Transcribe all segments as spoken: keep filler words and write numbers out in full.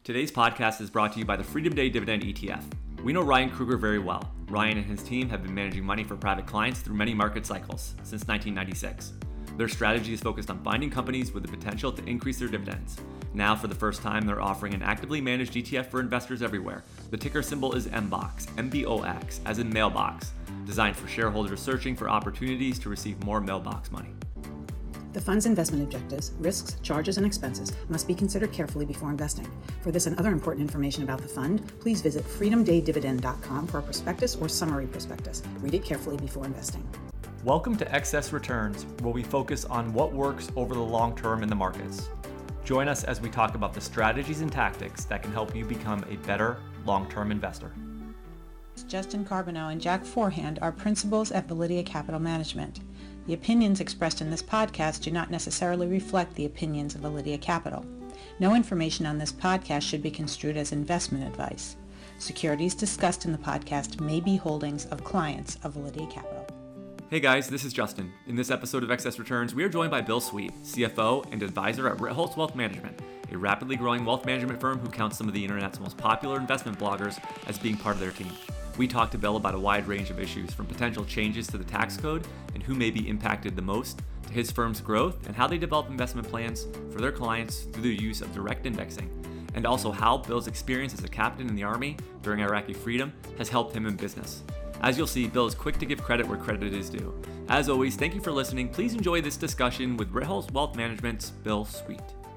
Today's podcast is brought to you by the Freedom Day Dividend E T F. We know Ryan Kruger very well. Ryan and his team have been managing money for private clients through many market cycles since nineteen ninety-six. Their strategy is focused on finding companies with the potential to increase their dividends. Now, for the first time, they're offering an actively managed E T F for investors everywhere. The ticker symbol is M B O X, M B O X, as in mailbox, designed for shareholders searching for opportunities to receive more mailbox money. The fund's investment objectives, risks, charges, and expenses must be considered carefully before investing. For this and other important information about the fund, please visit freedom day dividend dot com for a prospectus or summary prospectus. Read it carefully before investing. Welcome to Excess Returns, where we focus on what works over the long term in the markets. Join us as we talk about the strategies and tactics that can help you become a better long-term investor. Justin Carbonneau and Jack Forehand are principals at Validia Capital Management. The opinions expressed in this podcast do not necessarily reflect the opinions of Validia Capital. No information on this podcast should be construed as investment advice. Securities discussed in the podcast may be holdings of clients of Validia Capital. Hey guys, this is Justin. In this episode of Excess Returns, we are joined by Bill Sweet, C F O and advisor at Ritholtz Wealth Management, a rapidly growing wealth management firm who counts some of the internet's most popular investment bloggers as being part of their team. We talked to Bill about a wide range of issues, from potential changes to the tax code and who may be impacted the most, to his firm's growth and how they develop investment plans for their clients through the use of direct indexing, and also how Bill's experience as a captain in the Army during Iraqi freedom has helped him in business. As you'll see, Bill is quick to give credit where credit is due. As always, thank you for listening. Please enjoy this discussion with Ritholtz Wealth Management's Bill Sweet.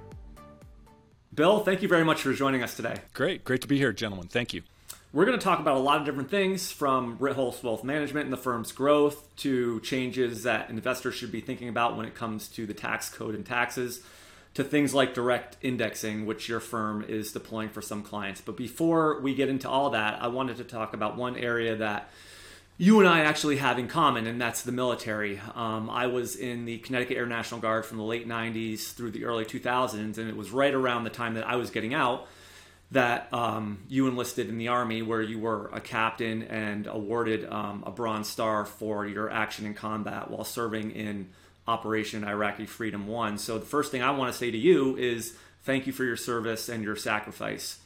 Bill, thank you very much for joining us today. Great. Great to be here, gentlemen. Thank you. We're going to talk about a lot of different things, from Ritholtz Wealth Management and the firm's growth to changes that investors should be thinking about when it comes to the tax code and taxes, to things like direct indexing, which your firm is deploying for some clients. But before we get into all that, I wanted to talk about one area that you and I actually have in common, and that's the military. Um, I was in the Connecticut Air National Guard from the late nineties through the early two thousands, and it was right around the time that I was getting out that um, you enlisted in the Army, where you were a captain and awarded um, a Bronze Star for your action in combat while serving in Operation Iraqi Freedom One. So the first thing I want to say to you is thank you for your service and your sacrifice.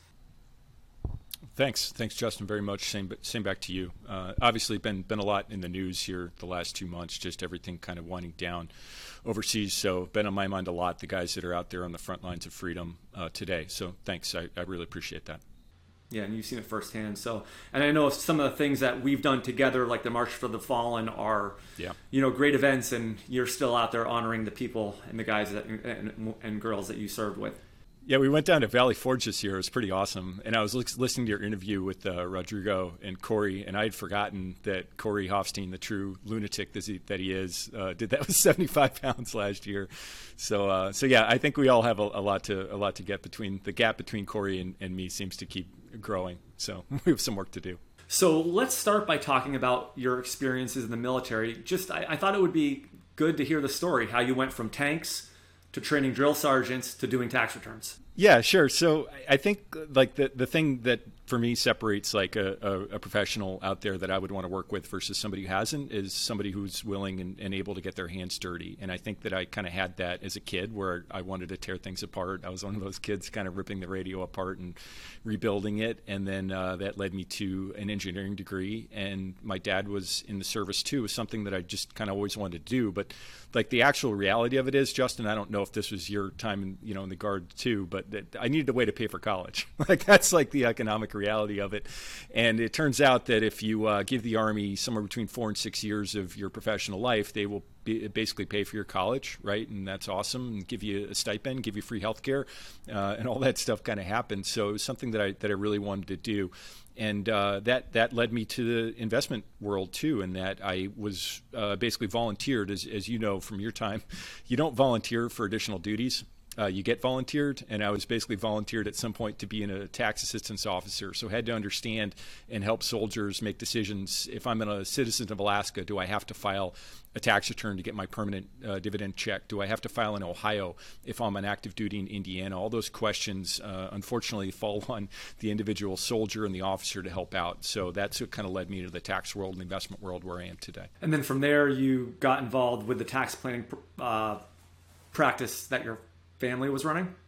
Thanks. Thanks, Justin, very much. Same same back to you. Uh, obviously, been been a lot in the news here the last two months, just everything kind of winding down overseas. So been on my mind a lot, the guys that are out there on the front lines of freedom uh, today. So thanks. I, I really appreciate that. Yeah, and you've seen it firsthand. So, and I know some of the things that we've done together, like the March for the Fallen, are, yeah. you know, great events, and you're still out there honoring the people and the guys that, and, and girls that you served with. Yeah, we went down to Valley Forge this year. It was pretty awesome. And I was listening to your interview with uh, Rodrigo and Corey, and I had forgotten that Corey Hofstein, the true lunatic that he, that he is, uh, did that with seventy-five pounds last year. So, uh, so yeah, I think we all have a, a lot to a lot to get between the gap between Corey and, and me seems to keep growing. So we have some work to do. So let's start by talking about your experiences in the military. Just, I, I thought it would be good to hear the story, how you went from tanks to training drill sergeants to doing tax returns. Yeah, sure. So I think like the the thing that for me separates like a, a, a professional out there that I would want to work with versus somebody who hasn't is somebody who's willing and, and able to get their hands dirty. And I think that I kind of had that as a kid, where I wanted to tear things apart. I was one of those kids kind of ripping the radio apart and rebuilding it. And then uh, that led me to an engineering degree. And my dad was in the service too. It was something that I just kind of always wanted to do. But like the actual reality of it is, Justin, I don't know if this was your time in, you know, in the Guard too, but that I needed a way to pay for college. Like that's like the economic reality of it. And it turns out that if you uh, give the Army somewhere between four and six years of your professional life, they will be, basically pay for your college, right? And that's awesome, and give you a stipend, give you free health care, uh, and all that stuff kind of happened. So it was something that I that I really wanted to do. And uh, that that led me to the investment world too, in that I was uh, basically volunteered, as as you know from your time. You don't volunteer for additional duties. Uh, you get volunteered, and I was basically volunteered at some point to be in a tax assistance officer. So I had to understand and help soldiers make decisions. If I'm a citizen of Alaska, do I have to file a tax return to get my permanent uh, dividend check? Do I have to file in Ohio if I'm on active duty in Indiana? All those questions, uh, unfortunately, fall on the individual soldier and the officer to help out. So that's what kind of led me to the tax world and the investment world where I am today. And then from there, you got involved with the tax planning uh, practice that your family was running?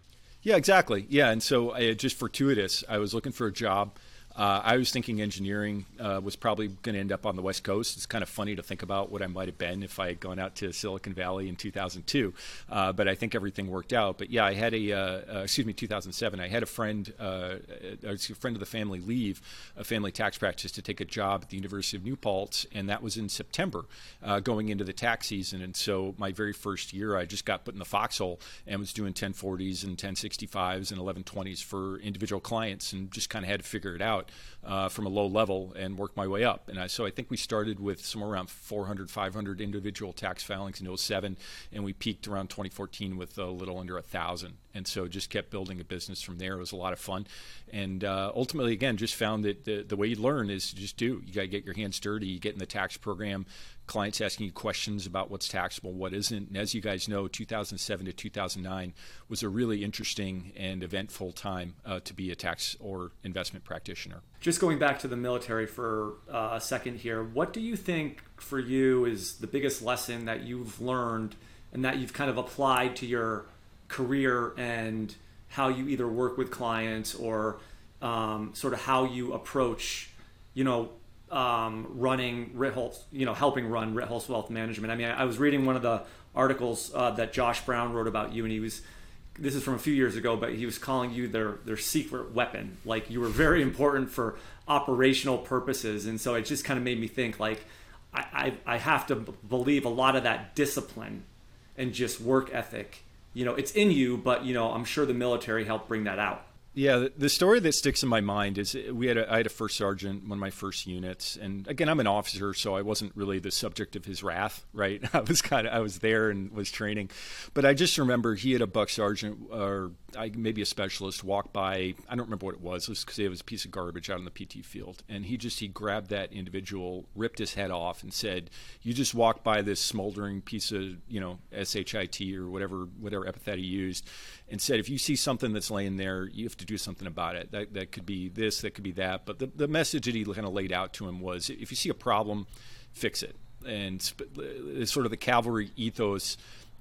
Yeah, exactly. Yeah, and so I, just fortuitous, I was looking for a job. Uh, I was thinking engineering uh, was probably going to end up on the West Coast. It's kind of funny to think about what I might have been if I had gone out to Silicon Valley in two thousand two. Uh, but I think everything worked out. But yeah, I had a, uh, uh, excuse me, two thousand seven. I had a friend, uh, a friend of the family leave a family tax practice to take a job at the University of New Paltz, and that was in September, uh, going into the tax season. And so my very first year, I just got put in the foxhole and was doing ten forties and ten sixty-fives and eleven twenties for individual clients, and just kind of had to figure it out. Uh, from a low level and work my way up. And I, so I think we started with somewhere around four hundred, five hundred individual tax filings in oh seven, and we peaked around twenty fourteen with a little under one thousand. And so just kept building a business from there. It was a lot of fun. And uh, ultimately, again, just found that the, the way you learn is to just do. You got to get your hands dirty. You get in the tax program. Clients asking you questions about what's taxable, what isn't. And as you guys know, two thousand seven to two thousand nine was a really interesting and eventful time uh, to be a tax or investment practitioner. Just going back to the military for uh, a second here, what do you think for you is the biggest lesson that you've learned and that you've kind of applied to your career and how you either work with clients or um, sort of how you approach, you know, um, running Ritholtz, you know, helping run Ritholtz Wealth Management? I mean, I was reading one of the articles uh, that Josh Brown wrote about you, and he was, this is from a few years ago, but he was calling you their their secret weapon. Like, you were very important for operational purposes. And so it just kind of made me think, like, I, I, I have to b- believe a lot of that discipline and just work ethic, you know, it's in you, but, you know, I'm sure the military helped bring that out. Yeah, the story that sticks in my mind is we had a, I had a first sergeant, one of my first units, and again, I'm an officer, so I wasn't really the subject of his wrath, right? I was kind of I was there and was training, but I just remember he had a buck sergeant or I, maybe a specialist walk by. I don't remember what it was. It was because it was a piece of garbage out on the P T field, and he just he grabbed that individual, ripped his head off, and said, "You just walked by this smoldering piece of, you know, shit or whatever whatever epithet he used." And said, if you see something that's laying there, you have to do something about it. That that could be this, that could be that. But the, the message that he kind of laid out to him was, if you see a problem, fix it. And sort of the cavalry ethos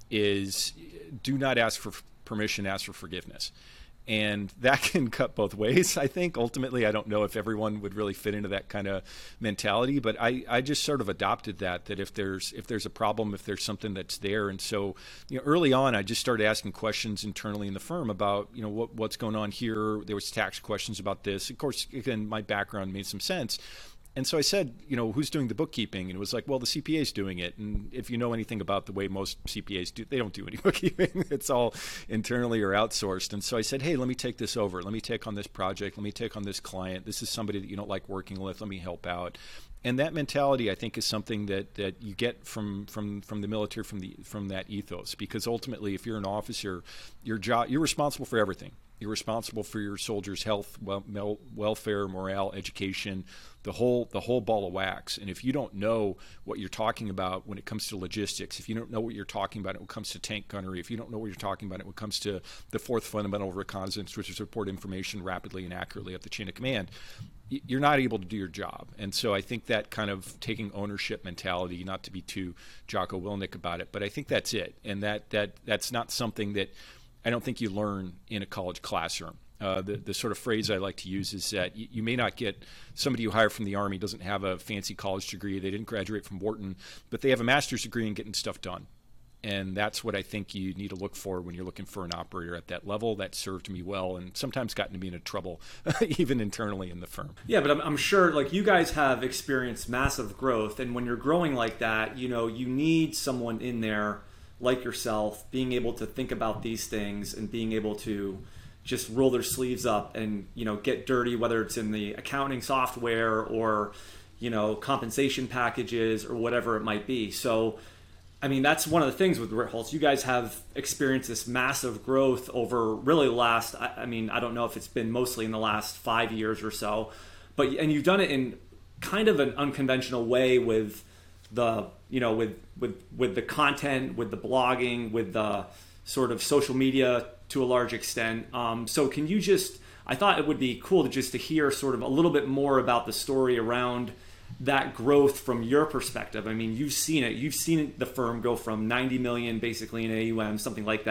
is, do not ask for permission, ask for forgiveness. And that can cut both ways, I think. Ultimately, I don't know if everyone would really fit into that kind of mentality, but I, I just sort of adopted that, that if there's if there's a problem, if there's something that's there. And so, you know, early on, I just started asking questions internally in the firm about, you know, what what's going on here. There was tax questions about this. Of course, again, my background made some sense. And so I said, you know, who's doing the bookkeeping? And it was like, well, the C P A is doing it. And if you know anything about the way most C P As do, they don't do any bookkeeping. It's all internally or outsourced. And so I said, hey, let me take this over. Let me take on this project. Let me take on this client. This is somebody that you don't like working with. Let me help out. And that mentality, I think, is something that, that you get from, from, from the military, from the from that ethos. Because ultimately, if you're an officer, your job, you're responsible for everything. You're responsible for your soldiers' health, wel- welfare, morale, education, the whole the whole ball of wax. And if you don't know what you're talking about when it comes to logistics, if you don't know what you're talking about when it comes to tank gunnery, if you don't know what you're talking about when it comes to the fourth fundamental of reconnaissance, which is to report information rapidly and accurately up the chain of command, you're not able to do your job. And so I think that kind of taking ownership mentality, not to be too Jocko Willink about it, but I think that's it. And that that that's not something that I don't think you learn in a college classroom. Uh, the, the sort of phrase I like to use is that you, you may not get somebody you hire from the Army doesn't have a fancy college degree. They didn't graduate from Wharton, but they have a master's degree in getting stuff done. And that's what I think you need to look for when you're looking for an operator at that level. That served me well and sometimes gotten me into trouble, even internally in the firm. Yeah, but I'm, I'm sure like you guys have experienced massive growth. And when you're growing like that, you know, you need someone in there like yourself being able to think about these things and being able to just roll their sleeves up and, you know, get dirty, whether it's in the accounting software or, you know, compensation packages or whatever it might be. So, I mean, that's one of the things with Ritholtz. You guys have experienced this massive growth over really the last, I, I mean, I don't know if it's been mostly in the last five years or so, but, and you've done it in kind of an unconventional way with the, you know, with, with, with the content, with the blogging, with the sort of social media to a large extent. Um, so can you just, I thought it would be cool to just to hear sort of a little bit more about the story around that growth from your perspective. I mean, you've seen it. You've seen the firm go from ninety million basically in A U M, something like that,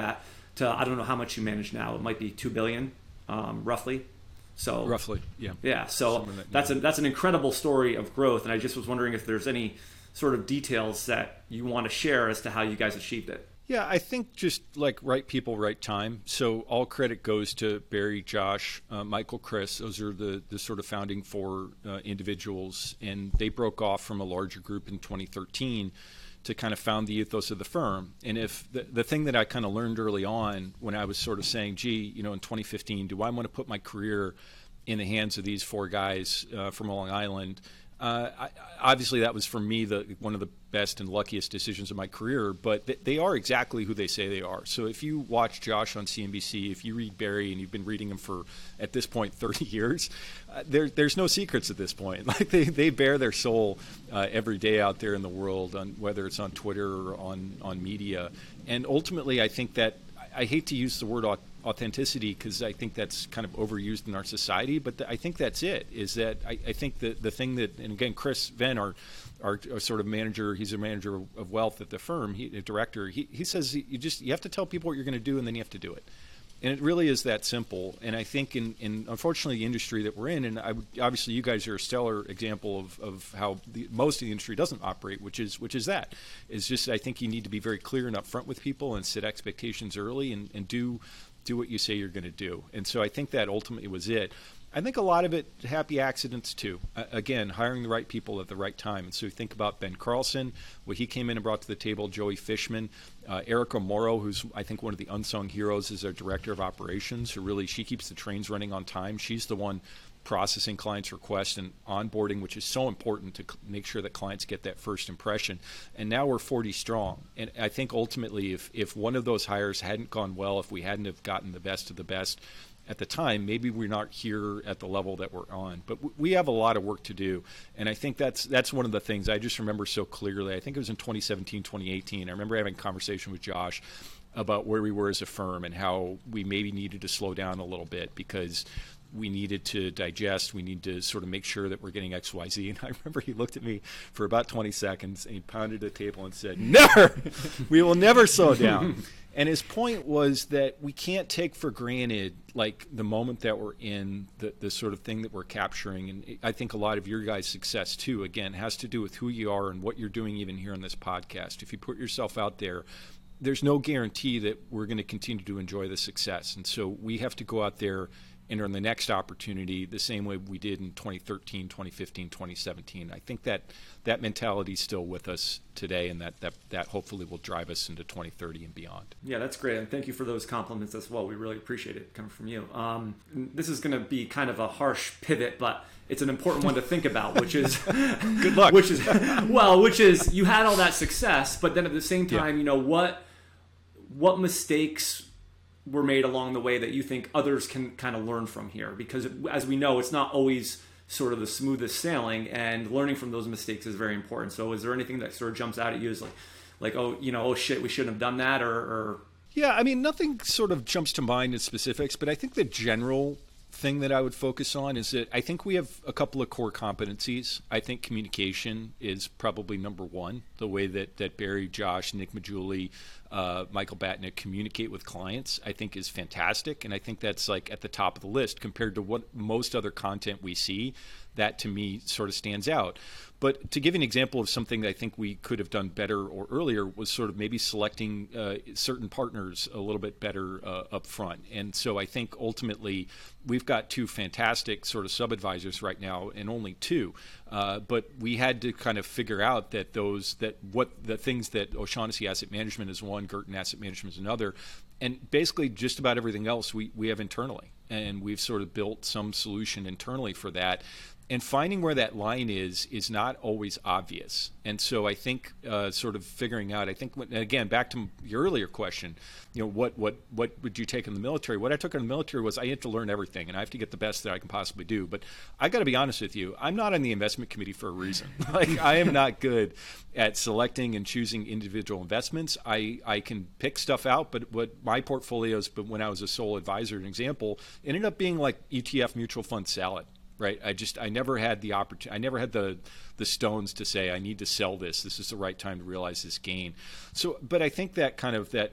to, I don't know how much you manage now. It might be two billion dollars, um, roughly. So roughly, yeah. Yeah, so that, that's a, that's an incredible story of growth. And I just was wondering if there's any sort of details that you want to share as to how you guys achieved it. Yeah, I think just like right people, right time. So all credit goes to Barry, Josh, uh, Michael, Chris. Those are the, the sort of founding four uh, individuals. And they broke off from a larger group in twenty thirteen to kind of found the ethos of the firm. And if the, the thing that I kind of learned early on when I was sort of saying, gee, you know, in twenty fifteen, do I want to put my career in the hands of these four guys uh, from Long Island? Uh, I, obviously, that was for me the one of the best and luckiest decisions of my career. But th- they are exactly who they say they are. So if you watch Josh on C N B C, if you read Barry, and you've been reading him for at this point thirty years, uh, there, there's no secrets at this point. Like they, they bear their soul uh, every day out there in the world, on whether it's on Twitter or on on media. And ultimately, I think that I hate to use the word authenticity because I think that's kind of overused in our society, but th- I think that's it, is that I, I think that the thing that, and again, Chris Venn, our, our, our sort of manager, he's a manager of, of wealth at the firm, he, a director, he, he says you just, you have to tell people what you're going to do and then you have to do it. And it really is that simple. And I think in, in unfortunately, the industry that we're in, and I would, obviously you guys are a stellar example of, of how the, most of the industry doesn't operate, which is which is that. Is just I think you need to be very clear and upfront with people and set expectations early and, and do do what you say you're going to do. And so I think that ultimately was it. I think a lot of it, happy accidents too. Uh, again, hiring the right people at the right time. And so you think about Ben Carlson, what he came in and brought to the table, Joey Fishman, uh, Erica Morrow, who's I think one of the unsung heroes, is our director of operations, who really, she keeps the trains running on time. She's the one processing clients' requests and onboarding, which is so important to make sure that clients get that first impression. And now we're forty strong. And I think ultimately if, if one of those hires hadn't gone well, if we hadn't have gotten the best of the best at the time, maybe we're not here at the level that we're on. But w- we have a lot of work to do. And I think that's that's one of the things I just remember so clearly. I think it was in twenty seventeen, twenty eighteen. I remember having a conversation with Josh about where we were as a firm and how we maybe needed to slow down a little bit because we needed to digest, we need to sort of make sure that we're getting X Y Z. And I remember he looked at me for about twenty seconds and he pounded the table and said, never, we will never slow down. And his point was that we can't take for granted like the moment that we're in, the, the sort of thing that we're capturing. And I think a lot of your guys' success too, again, has to do with who you are and what you're doing even here on this podcast. If you put yourself out there, there's no guarantee that we're going to continue to enjoy the success. And so we have to go out there and earn the next opportunity the same way we did in twenty thirteen, twenty fifteen, twenty seventeen. I think that that mentality is still with us today, and that, that, that hopefully will drive us into twenty thirty and beyond. Yeah, that's great. And thank you for those compliments as well. We really appreciate it coming from you. Um, this is going to be kind of a harsh pivot, but it's an important one to think about, which is good luck. Which is well, which is you had all that success, but then at the same time, yeah. you know, what what mistakes were made along the way that you think others can kind of learn from here? Because as we know, it's not always sort of the smoothest sailing, and learning from those mistakes is very important. So is there anything that sort of jumps out at you as like, like, oh, you know, oh shit, we shouldn't have done that, or, or... Yeah, I mean, nothing sort of jumps to mind in specifics, but I think the general thing that I would focus on is that I think we have a couple of core competencies. I think communication is probably number one. The way that, that Barry, Josh, Nick Majuli, uh, Michael Batnick communicate with clients, I think is fantastic. And I think that's like at the top of the list compared to what most other content we see. That to me sort of stands out. But to give an example of something that I think we could have done better or earlier was sort of maybe selecting uh, certain partners a little bit better uh, up front. And so I think ultimately we've got two fantastic sort of sub-advisors right now, and only two. Uh, but we had to kind of figure out that those that what the things that O'Shaughnessy Asset Management is one, Girton Asset Management is another, and basically just about everything else we, we have internally. And we've sort of built some solution internally for that. And finding where that line is is not always obvious. And so I think uh, sort of figuring out, I think, when, again, back to your earlier question, you know, what, what, what would you take in the military? What I took in the military was I had to learn everything, and I have to get the best that I can possibly do. But I got to be honest with you, I'm not on the investment committee for a reason. Like, I am not good at selecting and choosing individual investments. I, I can pick stuff out, but what my portfolios, but when I was a sole advisor, an example, ended up being like E T F mutual fund salad. Right. I just I never had the opportunity. I never had the the stones to say I need to sell this. This is the right time to realize this gain. So, but I think that kind of that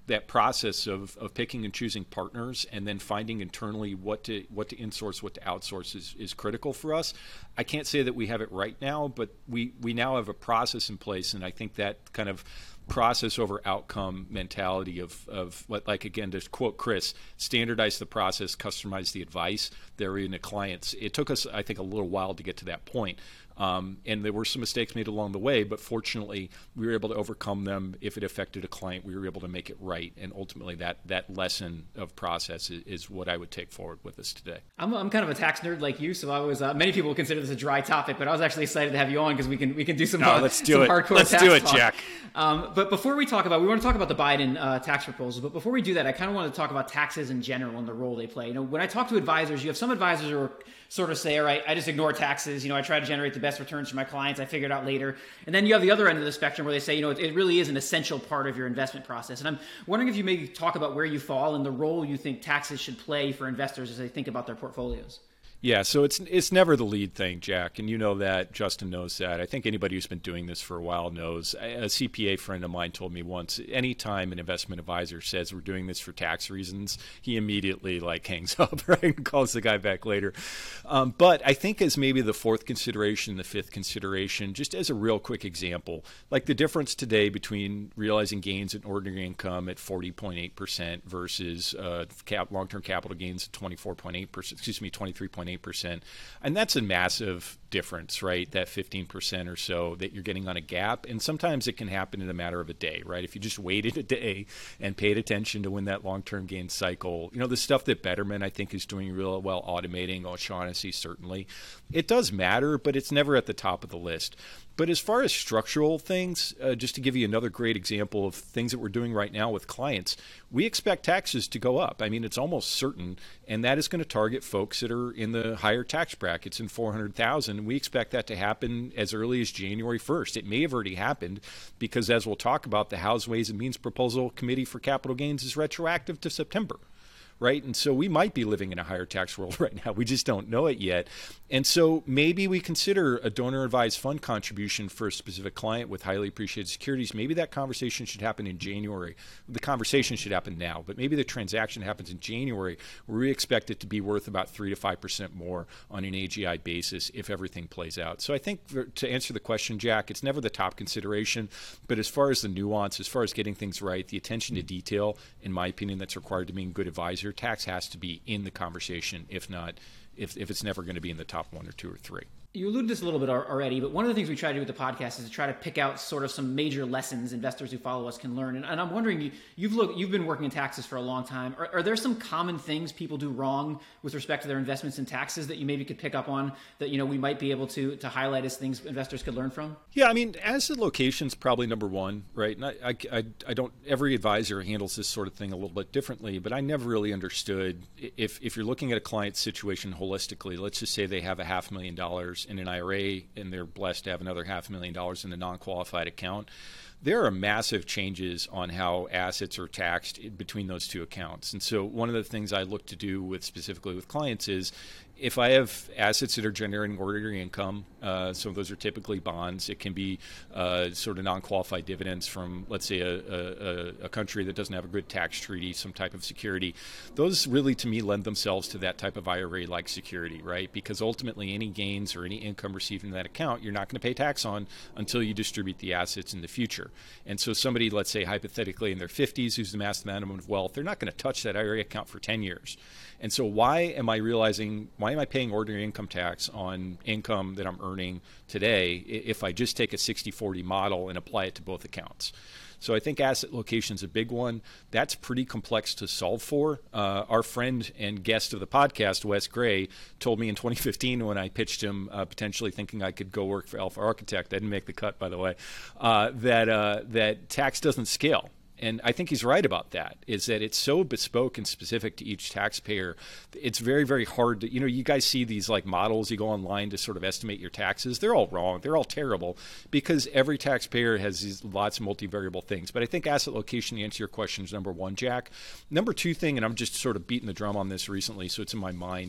that process of, of picking and choosing partners and then finding internally what to what to insource, what to outsource is, is critical for us. I can't say that we have it right now, but we, we now have a process in place, and I think that kind of process over outcome mentality of, of what, like, again, to quote Chris, standardize the process, customize the advice that we're in the clients. It took us, I think, a little while to get to that point. Um, and there were some mistakes made along the way, but fortunately, we were able to overcome them. If it affected a client, we were able to make it right. And ultimately, that that lesson of process is, is what I would take forward with us today. I'm, I'm kind of a tax nerd like you, so I was. Uh, many people consider this a dry topic, but I was actually excited to have you on because we can we can do some. No, uh, let's do some it. Hardcore Let's tax do it, talk. Jack. Um, but before we talk about, we want to talk about the Biden uh, tax proposal. But before we do that, I kind of want to talk about taxes in general and the role they play. You know, when I talk to advisors, you have some advisors who are sort of say, all right, I just ignore taxes. You know, I try to generate the best returns for my clients. I figure it out later. And then you have the other end of the spectrum where they say, you know, it, it really is an essential part of your investment process. And I'm wondering if you maybe talk about where you fall and the role you think taxes should play for investors as they think about their portfolios. Yeah, so it's it's never the lead thing, Jack, and you know that. Justin knows that. I think anybody who's been doing this for a while knows. A C P A friend of mine told me once, anytime an investment advisor says we're doing this for tax reasons, he immediately like hangs up, right, and calls the guy back later. Um, but I think as maybe the fourth consideration, the fifth consideration, just as a real quick example, like the difference today between realizing gains in ordinary income at forty point eight percent versus uh, cap, long-term capital gains at twenty-four point eight percent, excuse me, twenty-three point eight percent. And that's a massive difference, right? That fifteen percent or so that you're getting on a gap. And sometimes it can happen in a matter of a day, right? If you just waited a day and paid attention to when that long-term gain cycle, you know, the stuff that Betterment, I think, is doing real well automating, O'Shaughnessy, certainly. It does matter, but it's never at the top of the list. But as far as structural things, uh, just to give you another great example of things that we're doing right now with clients, we expect taxes to go up. I mean, it's almost certain, and that is going to target folks that are in the higher tax brackets in four hundred thousand. We expect that to happen as early as January first. It may have already happened because, as we'll talk about, the House Ways and Means Proposal Committee for Capital Gains is retroactive to September. Right. And so we might be living in a higher tax world right now. We just don't know it yet. And so maybe we consider a donor advised fund contribution for a specific client with highly appreciated securities. Maybe that conversation should happen in January. The conversation should happen now, but maybe the transaction happens in January where we expect it to be worth about three to five percent more on an A G I basis if everything plays out. So I think for, to answer the question, Jack, it's never the top consideration. But as far as the nuance, as far as getting things right, the attention to detail, in my opinion, that's required to be a good advisor. Tax has to be in the conversation, if not, if, if it's never going to be in the top one or two or three. You alluded to this a little bit already, but one of the things we try to do with the podcast is to try to pick out sort of some major lessons investors who follow us can learn. And, and I'm wondering, you, you've looked, you've been working in taxes for a long time. Are, are there some common things people do wrong with respect to their investments in taxes that you maybe could pick up on that, you know, we might be able to to highlight as things investors could learn from? Yeah, I mean, asset location's probably number one, right? And I, I, I, I don't. Every advisor handles this sort of thing a little bit differently, but I never really understood if if you're looking at a client's situation holistically. Let's just say they have a half million dollars in an I R A and they're blessed to have another half million dollars in a non-qualified account. There are massive changes on how assets are taxed between those two accounts. And so one of the things I look to do with specifically with clients is if I have assets that are generating ordinary income, uh, so those are typically bonds. It can be uh, sort of non-qualified dividends from, let's say, a, a, a country that doesn't have a good tax treaty, some type of security. Those really, to me, lend themselves to that type of I R A-like security, right? Because ultimately, any gains or any income received in that account, you're not going to pay tax on until you distribute the assets in the future. And so somebody, let's say, hypothetically in their fifties, who's the mass amount of wealth, they're not going to touch that I R A account for ten years. And so why am I realizing, why am I paying ordinary income tax on income that I'm earning today if I just take a sixty forty model and apply it to both accounts? So I think asset location is a big one. That's pretty complex to solve for. Uh, our friend and guest of the podcast, Wes Gray, told me in twenty fifteen when I pitched him, uh, potentially thinking I could go work for Alpha Architect, I didn't make the cut, by the way, uh, that uh, that tax doesn't scale. And I think he's right about that, is that it's so bespoke and specific to each taxpayer. It's very, very hard to, you know, you guys see these like models, you go online to sort of estimate your taxes. They're all wrong. They're all terrible because every taxpayer has these lots of multivariable things. But I think asset location, to answer your question, is number one, Jack. Number two thing, and I'm just sort of beating the drum on this recently, so it's in my mind.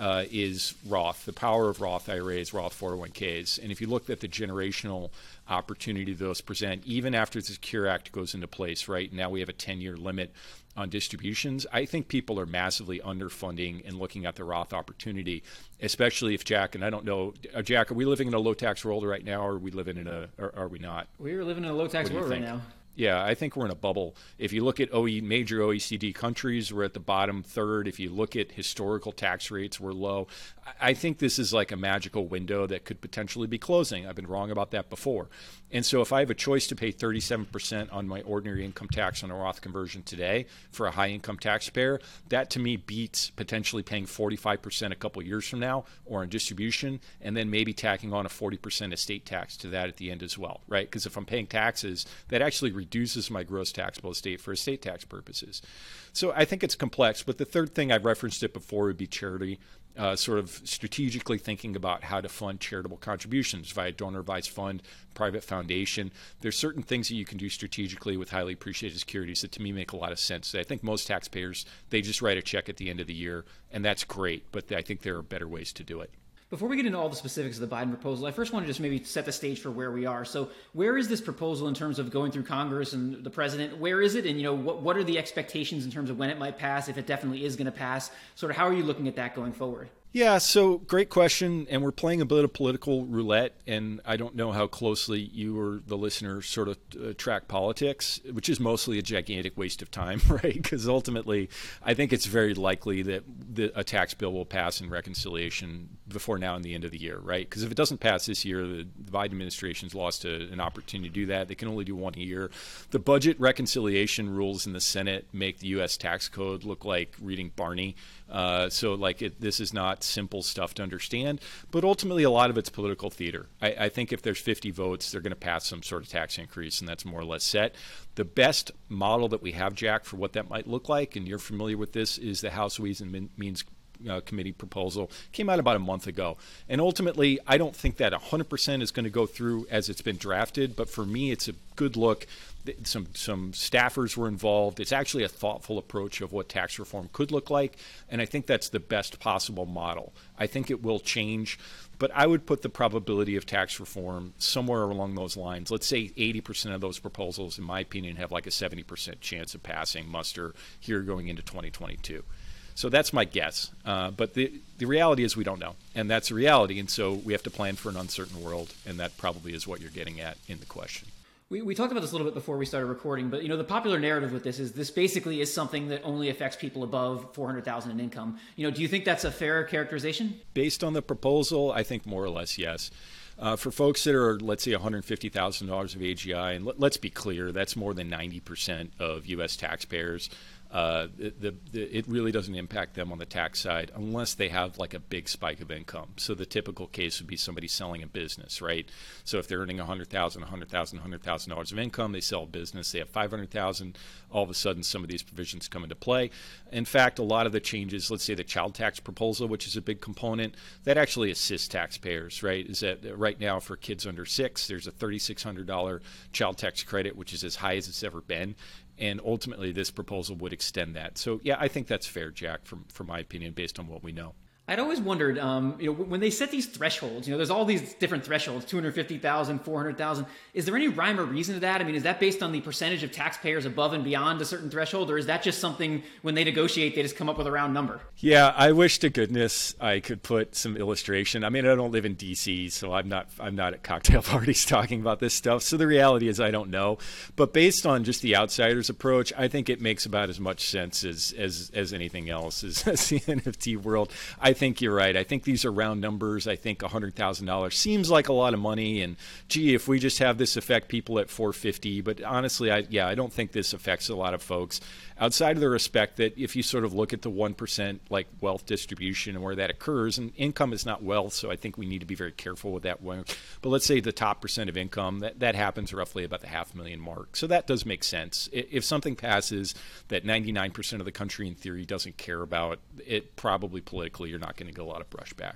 uh, is Roth, the power of Roth I R As, Roth four oh one Ks. And if you look at the generational opportunity those present, even after the Secure Act goes into place, right, now we have a ten-year limit on distributions, I think people are massively underfunding and looking at the Roth opportunity, especially if Jack, and I don't know, uh, Jack, are we living in a low-tax world right now, or are we living in a, or are we not? We're living in a low-tax world right now. Yeah, I think we're in a bubble. If you look at O E, major O E C D countries, we're at the bottom third. If you look at historical tax rates, we're low. I think this is like a magical window that could potentially be closing. I've been wrong about that before. And so if I have a choice to pay thirty-seven percent on my ordinary income tax on a Roth conversion today for a high-income taxpayer, that to me beats potentially paying forty-five percent a couple years from now or on distribution, and then maybe tacking on a forty percent estate tax to that at the end as well, right? Because if I'm paying taxes, that actually reduces my gross taxable estate for estate tax purposes. So I think it's complex, but the third thing, I've referenced it before, would be charity. Uh, sort of strategically thinking about how to fund charitable contributions via donor advised fund, private foundation. There's certain things that you can do strategically with highly appreciated securities that to me make a lot of sense. I think most taxpayers, they just write a check at the end of the year, and that's great, but I think there are better ways to do it. Before we get into all the specifics of the Biden proposal, I first want to just maybe set the stage for where we are. So where is this proposal in terms of going through Congress and the president? Where is it? And, you know, what, what are the expectations in terms of when it might pass, if it definitely is going to pass? Sort of how are you looking at that going forward? Yeah, so great question. And we're playing a bit of political roulette. And I don't know how closely you or the listener sort of uh, track politics, which is mostly a gigantic waste of time, right? Because ultimately, I think it's very likely that the, a tax bill will pass in reconciliation before now and the end of the year, right? Because if it doesn't pass this year, the, the Biden administration's lost a, an opportunity to do that. They can only do one a year. The budget reconciliation rules in the Senate make the U S tax code look like reading Barney. Uh, so like it, this is not simple stuff to understand, but ultimately a lot of it's political theater. I, I think if there's fifty votes, they're going to pass some sort of tax increase, and that's more or less set. The best model that we have, Jack, for what that might look like, and you're familiar with this, is the House Ways and Means Uh, committee proposal. Came out about a month ago. And ultimately, I don't think that one hundred percent is going to go through as it's been drafted, but for me, it's a good look. Some some staffers were involved. It's actually a thoughtful approach of what tax reform could look like, and I think that's the best possible model. I think it will change, but I would put the probability of tax reform somewhere along those lines. Let's say eighty percent of those proposals, in my opinion, have like a seventy percent chance of passing muster here going into twenty twenty-two. So that's my guess. Uh, but the, the reality is we don't know. And that's a reality. And so we have to plan for an uncertain world. And that probably is what you're getting at in the question. We, we talked about this a little bit before we started recording, but you know the popular narrative with this is this basically is something that only affects people above four hundred thousand dollars in income. You know, do you think that's a fair characterization? Based on the proposal, I think more or less yes. Uh, for folks that are, let's say, one hundred fifty thousand dollars of A G I, and let, let's be clear, that's more than ninety percent of U S taxpayers. Uh, the, the, the, it really doesn't impact them on the tax side unless they have like a big spike of income. So the typical case would be somebody selling a business, right? So if they're earning one hundred thousand dollars, one hundred thousand dollars, one hundred thousand dollars of income, they sell a business, they have five hundred thousand dollars, all of a sudden some of these provisions come into play. In fact, a lot of the changes, let's say the child tax proposal, which is a big component, that actually assists taxpayers, right? Is that right now for kids under six, there's a three thousand six hundred dollars child tax credit, which is as high as it's ever been. And ultimately, this proposal would extend that. So, yeah, I think that's fair, Jack, from, from my opinion, based on what we know. I'd always wondered, um, you know, when they set these thresholds, you know, there's all these different thresholds, two hundred fifty thousand, four hundred thousand. Is there any rhyme or reason to that? I mean, is that based on the percentage of taxpayers above and beyond a certain threshold, or is that just something when they negotiate, they just come up with a round number? Yeah, I wish to goodness I could put some illustration. I mean, I don't live in D C, so I'm not I'm not at cocktail parties talking about this stuff. So the reality is I don't know. But based on just the outsider's approach, I think it makes about as much sense as as, as anything else as, as the N F T world. I think you're right. I think these are round numbers. I think one hundred thousand dollars seems like a lot of money. And gee, if we just have this affect people at four hundred fifty, but honestly, I yeah, I don't think this affects a lot of folks outside of the respect that if you sort of look at the one percent like wealth distribution and where that occurs, and income is not wealth, so I think we need to be very careful with that one. But let's say the top percent of income, that, that happens roughly about the half million mark. So that does make sense. If something passes that ninety-nine percent of the country in theory doesn't care about, it probably politically you're not going to get a lot of brushback.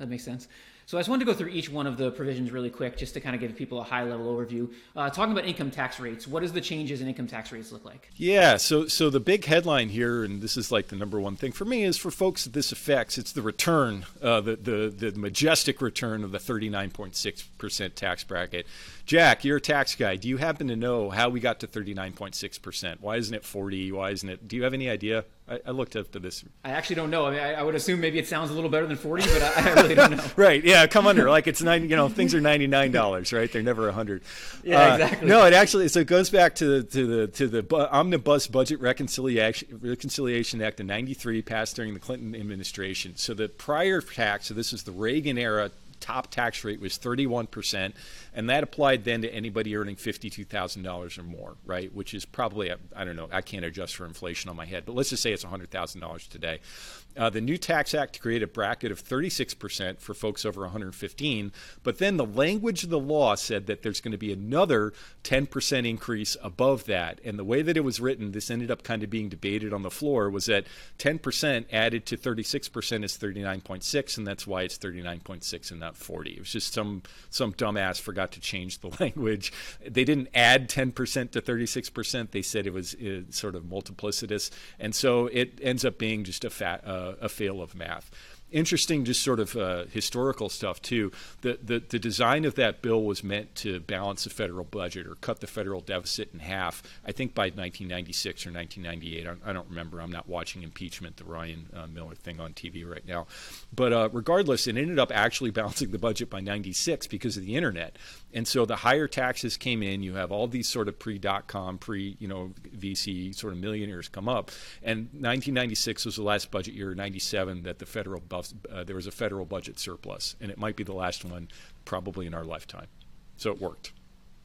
That makes sense. So I just wanted to go through each one of the provisions really quick, just to kind of give people a high-level overview. Uh, talking about income tax rates, what does the changes in income tax rates look like? Yeah, so so the big headline here, and this is like the number one thing for me, is for folks that this affects, it's the return, uh, the, the the majestic return of the thirty-nine point six percent tax bracket. Jack, you're a tax guy. Do you happen to know how we got to thirty-nine point six percent? Why isn't it forty? Why isn't it? Do you have any idea? I, I looked up to this. I actually don't know. I mean, I, I would assume maybe it sounds a little better than forty, but I, I really don't know. Right? Yeah, come under. Like it's nine. You know, things are ninety-nine dollars, right? They're never a hundred. Yeah, uh, exactly. No, it actually. So it goes back to the to the to the bu- Omnibus Budget Reconciliation Reconciliation Act of ninety-three, passed during the Clinton administration. So the prior tax. So this is the Reagan era. Top tax rate was thirty-one percent, and that applied then to anybody earning fifty-two thousand dollars or more, right? Which is probably, I don't know, I can't adjust for inflation on my head, but let's just say it's one hundred thousand dollars today. Uh, the new Tax Act created a bracket of thirty-six percent for folks over one hundred fifteen, but then the language of the law said that there's going to be another ten percent increase above that. And the way that it was written, this ended up kind of being debated on the floor, was that ten percent added to thirty-six percent is thirty-nine point six, and that's why it's thirty-nine point six and not forty. It was just some some dumbass forgot to change the language. They didn't add ten percent to thirty-six percent. They said it was uh, sort of multiplicitous, and so it ends up being just a fat, uh, a fail of math. Interesting, just sort of uh, historical stuff too. The, the the design of that bill was meant to balance the federal budget or cut the federal deficit in half. I think by nineteen ninety-six or nineteen ninety-eight. I, I don't remember. I'm not watching impeachment, the Ryan uh, Miller thing on T V right now. But uh, regardless, it ended up actually balancing the budget by ninety-six because of the internet. And so the higher taxes came in. You have all these sort of pre-dot-com, pre you know V C sort of millionaires come up. And nineteen ninety-six was the last budget year. ninety-seven that the federal budget. Uh, there was a federal budget surplus, and it might be the last one probably in our lifetime. So it worked.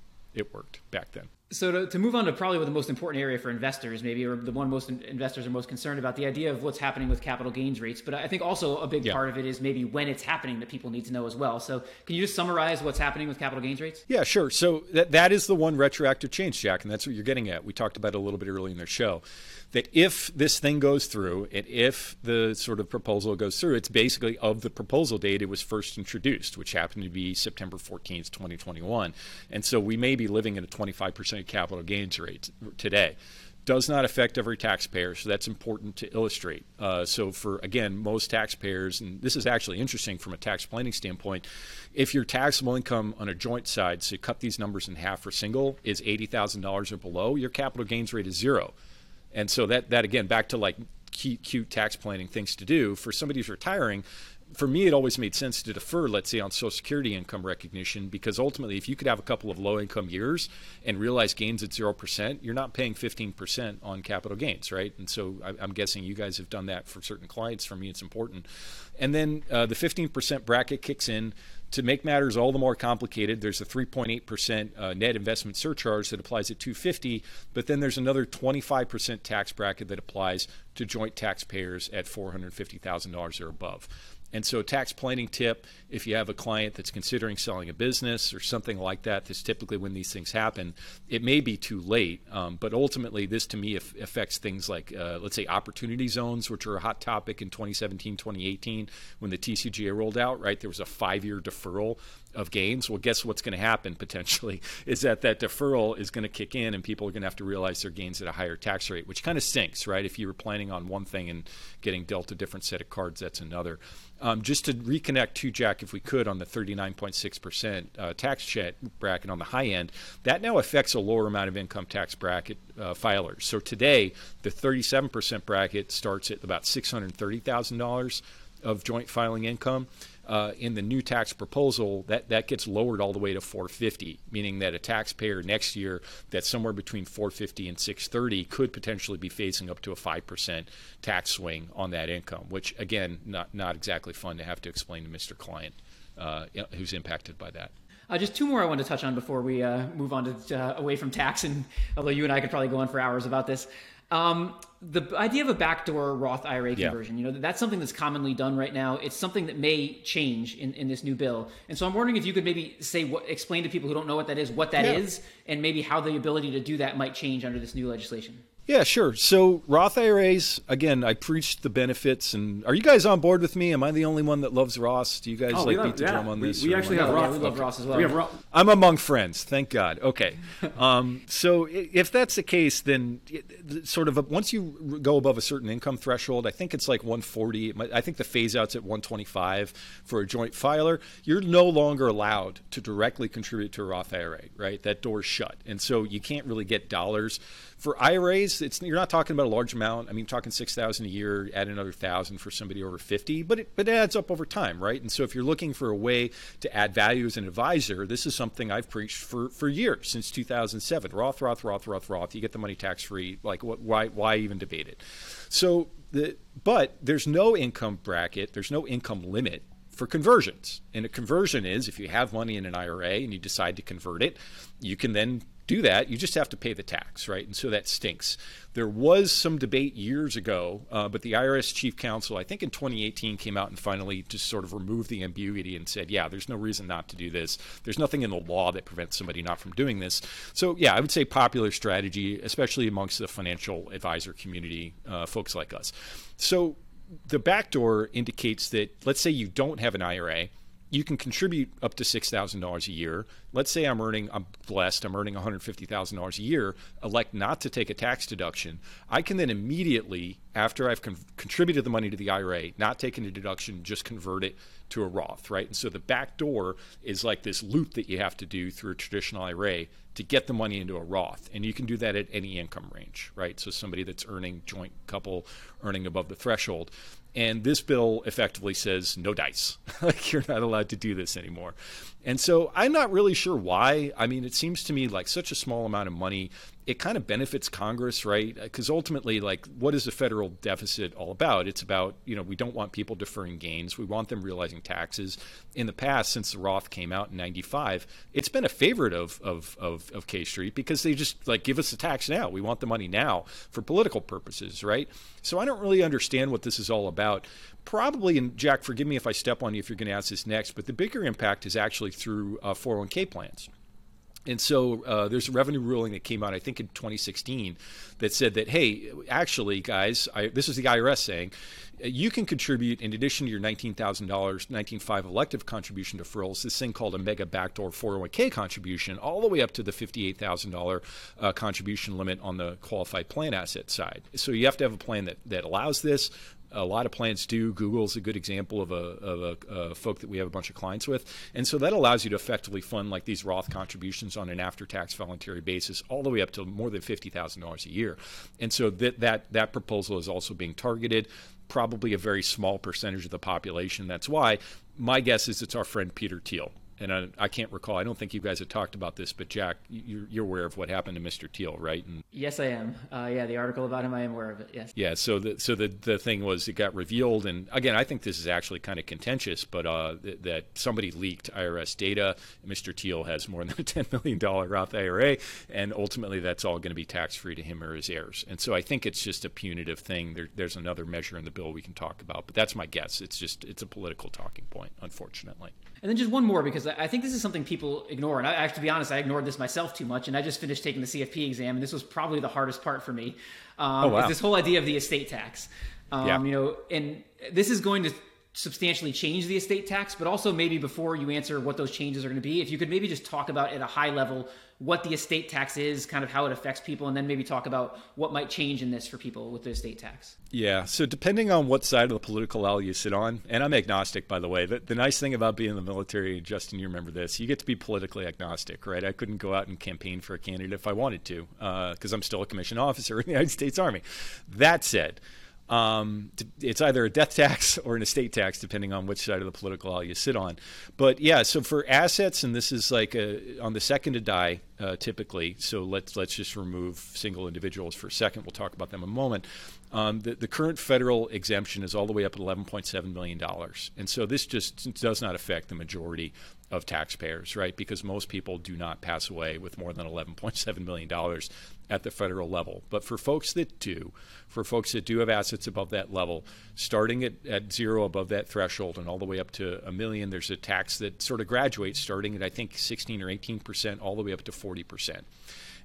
It worked back then. So to, to move on to probably the most important area for investors, maybe, or the one most in, investors are most concerned about, the idea of what's happening with capital gains rates. But I think also a big yeah. part of it is maybe when it's happening that people need to know as well. So can you just summarize what's happening with capital gains rates? Yeah, sure. So that that is the one retroactive change, Jack, and that's what you're getting at. We talked about it a little bit earlier in the show. That if this thing goes through, and if the sort of proposal goes through, it's basically of the proposal date it was first introduced, which happened to be September fourteenth, twenty twenty-one. And so we may be living at a twenty-five percent capital gains rate today. Does not affect every taxpayer, so that's important to illustrate. Uh, so for, again, most taxpayers, and this is actually interesting from a tax planning standpoint, if your taxable income on a joint side, so you cut these numbers in half for single, is eighty thousand dollars or below, your capital gains rate is zero. And so that, that again, back to like cute, cute tax planning things to do, for somebody who's retiring, for me, it always made sense to defer, let's say, on Social Security income recognition, because ultimately, if you could have a couple of low-income years and realize gains at zero percent, you're not paying fifteen percent on capital gains, right? And so I, I'm guessing you guys have done that for certain clients. For me, it's important. And then uh, the fifteen percent bracket kicks in. To make matters all the more complicated, there's a three point eight percent uh, net investment surcharge that applies at two hundred fifty thousand dollars, but then there's another twenty-five percent tax bracket that applies to joint taxpayers at four hundred fifty thousand dollars or above. And so tax planning tip, if you have a client that's considering selling a business or something like that, that's typically when these things happen. It may be too late, um, but ultimately this to me af- affects things like, uh, let's say, opportunity zones, which were a hot topic in twenty seventeen, twenty eighteen when the T C G A rolled out, right? There was a five-year deferral of gains. Well, guess what's going to happen potentially is that that deferral is going to kick in and people are going to have to realize their gains at a higher tax rate, which kind of stinks, right? If you were planning on one thing and getting dealt a different set of cards, that's another. Um, just to reconnect to Jack, if we could, on the thirty-nine point six percent uh, tax chat bracket on the high end, that now affects a lower amount of income tax bracket uh, filers. So today, the thirty-seven percent bracket starts at about six hundred thirty thousand dollars of joint filing income. Uh, in the new tax proposal, that, that gets lowered all the way to four hundred fifty thousand dollars, meaning that a taxpayer next year that's somewhere between four hundred fifty thousand dollars and six hundred thirty thousand dollars could potentially be facing up to a five percent tax swing on that income, which, again, not, not exactly fun to have to explain to Mister Client uh, who's impacted by that. Uh, just two more I wanted to touch on before we uh, move on to uh, away from tax, and although you and I could probably go on for hours about this. Um, the idea of a backdoor Roth I R A conversion, yeah. you know, that's something that's commonly done right now. It's something that may change in, in this new bill. And so I'm wondering if you could maybe say what, explain to people who don't know what that is, what that yeah. is, and maybe how the ability to do that might change under this new legislation. Yeah, sure. So Roth I R As, again, I preached the benefits. And are you guys on board with me? Am I the only one that loves Roths? Do you guys oh, like love, beat the yeah. drum on we, this? We actually have yeah, Roth. we love Roths as well. We have Roth. I'm among friends, thank God. Okay. Um, so if that's the case, then it, sort of a, once you go above a certain income threshold, I think it's like one forty. I think the phase out's at one twenty-five for a joint filer. You're no longer allowed to directly contribute to a Roth I R A, right? That door's shut. And so you can't really get dollars. For I R As, it's, you're not talking about a large amount. I mean, you're talking six thousand dollars a year, add another one thousand for somebody over fifty, but it, but it adds up over time, right? And so if you're looking for a way to add value as an advisor, this is something I've preached for, for years, since two thousand seven. Roth, Roth, Roth, Roth, Roth. You get the money tax-free. Like, what, why, why even debate it? So, the, but there's no income bracket. There's no income limit for conversions. And a conversion is, if you have money in an I R A and you decide to convert it, you can then do that. You just have to pay the tax, right? And so that stinks. There was some debate years ago, uh, but the I R S Chief Counsel, I think in twenty eighteen, came out and finally just sort of removed the ambiguity and said, yeah, there's no reason not to do this. There's nothing in the law that prevents somebody not from doing this. So yeah, I would say popular strategy, especially amongst the financial advisor community, uh, folks like us. So the backdoor indicates that, let's say you don't have an I R A, you can contribute up to six thousand dollars a year. Let's say I'm earning, I'm blessed, I'm earning one hundred fifty thousand dollars a year, elect not to take a tax deduction. I can then immediately, after I've con- contributed the money to the I R A, not taking a deduction, just convert it to a Roth, right? And so the back door is like this loop that you have to do through a traditional I R A to get the money into a Roth. And you can do that at any income range, right? So somebody that's earning, joint couple, earning above the threshold. And this bill effectively says no dice. Like, you're not allowed to do this anymore. And so I'm not really sure why. I mean, it seems to me like such a small amount of money. It kind of benefits Congress, right? Because ultimately, like, what is the federal deficit all about? It's about, you know, we don't want people deferring gains. We want them realizing taxes. In the past, since the Roth came out in ninety-five, it's been a favorite of, of, of, of K Street because they just, like, give us the tax now. We want the money now for political purposes, right? So I don't really understand what this is all about. Probably, and Jack, forgive me if I step on you if you're going to ask this next, but the bigger impact is actually through uh, four oh one k plans. And so uh, there's a revenue ruling that came out, I think, in twenty sixteen that said that, hey, actually, guys, I, this is the I R S saying, you can contribute, in addition to your nineteen thousand dollars, nineteen thousand five hundred elective contribution deferrals, this thing called a mega backdoor four oh one k contribution, all the way up to the fifty-eight thousand dollars uh, contribution limit on the qualified plan asset side. So you have to have a plan that, that allows this. A lot of plans do. Google's a good example of a, of a, a folk that we have a bunch of clients with. And so that allows you to effectively fund like these Roth contributions on an after-tax voluntary basis all the way up to more than fifty thousand dollars a year. And so that, that, that proposal is also being targeted, probably a very small percentage of the population. That's why my guess is it's our friend Peter Thiel. And I, I can't recall, I don't think you guys have talked about this, but Jack, you're, you're aware of what happened to Mister Thiel, right? And yes, I am. Uh, yeah, the article about him, I am aware of it, yes. Yeah, so the so the, the thing was it got revealed, and again, I think this is actually kind of contentious, but uh, th- that somebody leaked I R S data. Mister Thiel has more than a ten million dollars Roth I R A, and ultimately that's all going to be tax-free to him or his heirs. And so I think it's just a punitive thing. There, there's another measure in the bill we can talk about, but that's my guess. It's just, it's a political talking point, unfortunately. And then just one more, because I think this is something people ignore. And I, I have to be honest, I ignored this myself too much. And I just finished taking the C F P exam, and this was probably the hardest part for me. Um, oh, wow. Is this whole idea of the estate tax. Um, yeah. You know, and this is going to substantially change the estate tax, but also maybe before you answer what those changes are going to be, if you could maybe just talk about at a high level what the estate tax is, kind of how it affects people, and then maybe talk about what might change in this for people with the estate tax. Yeah, so depending on what side of the political aisle you sit on, and I'm agnostic, by the way. The, the nice thing about being in the military, Justin, you remember this, you get to be politically agnostic, right? I couldn't go out and campaign for a candidate if I wanted to, because uh, I'm still a commissioned officer in the United States Army. That said, Um, it's either a death tax or an estate tax, depending on which side of the political aisle you sit on. But yeah, so for assets, and this is like a, on the second to die, uh, typically. So let's let's just remove single individuals for a second. We'll talk about them in a moment. Um, the, the current federal exemption is all the way up at eleven point seven million dollars, and so this just does not affect the majority of taxpayers, right? Because most people do not pass away with more than eleven point seven million dollars at the federal level. But for folks that do, for folks that do have assets above that level, starting at, at zero above that threshold and all the way up to a million, there's a tax that sort of graduates starting at, I think, sixteen or eighteen percent all the way up to forty percent.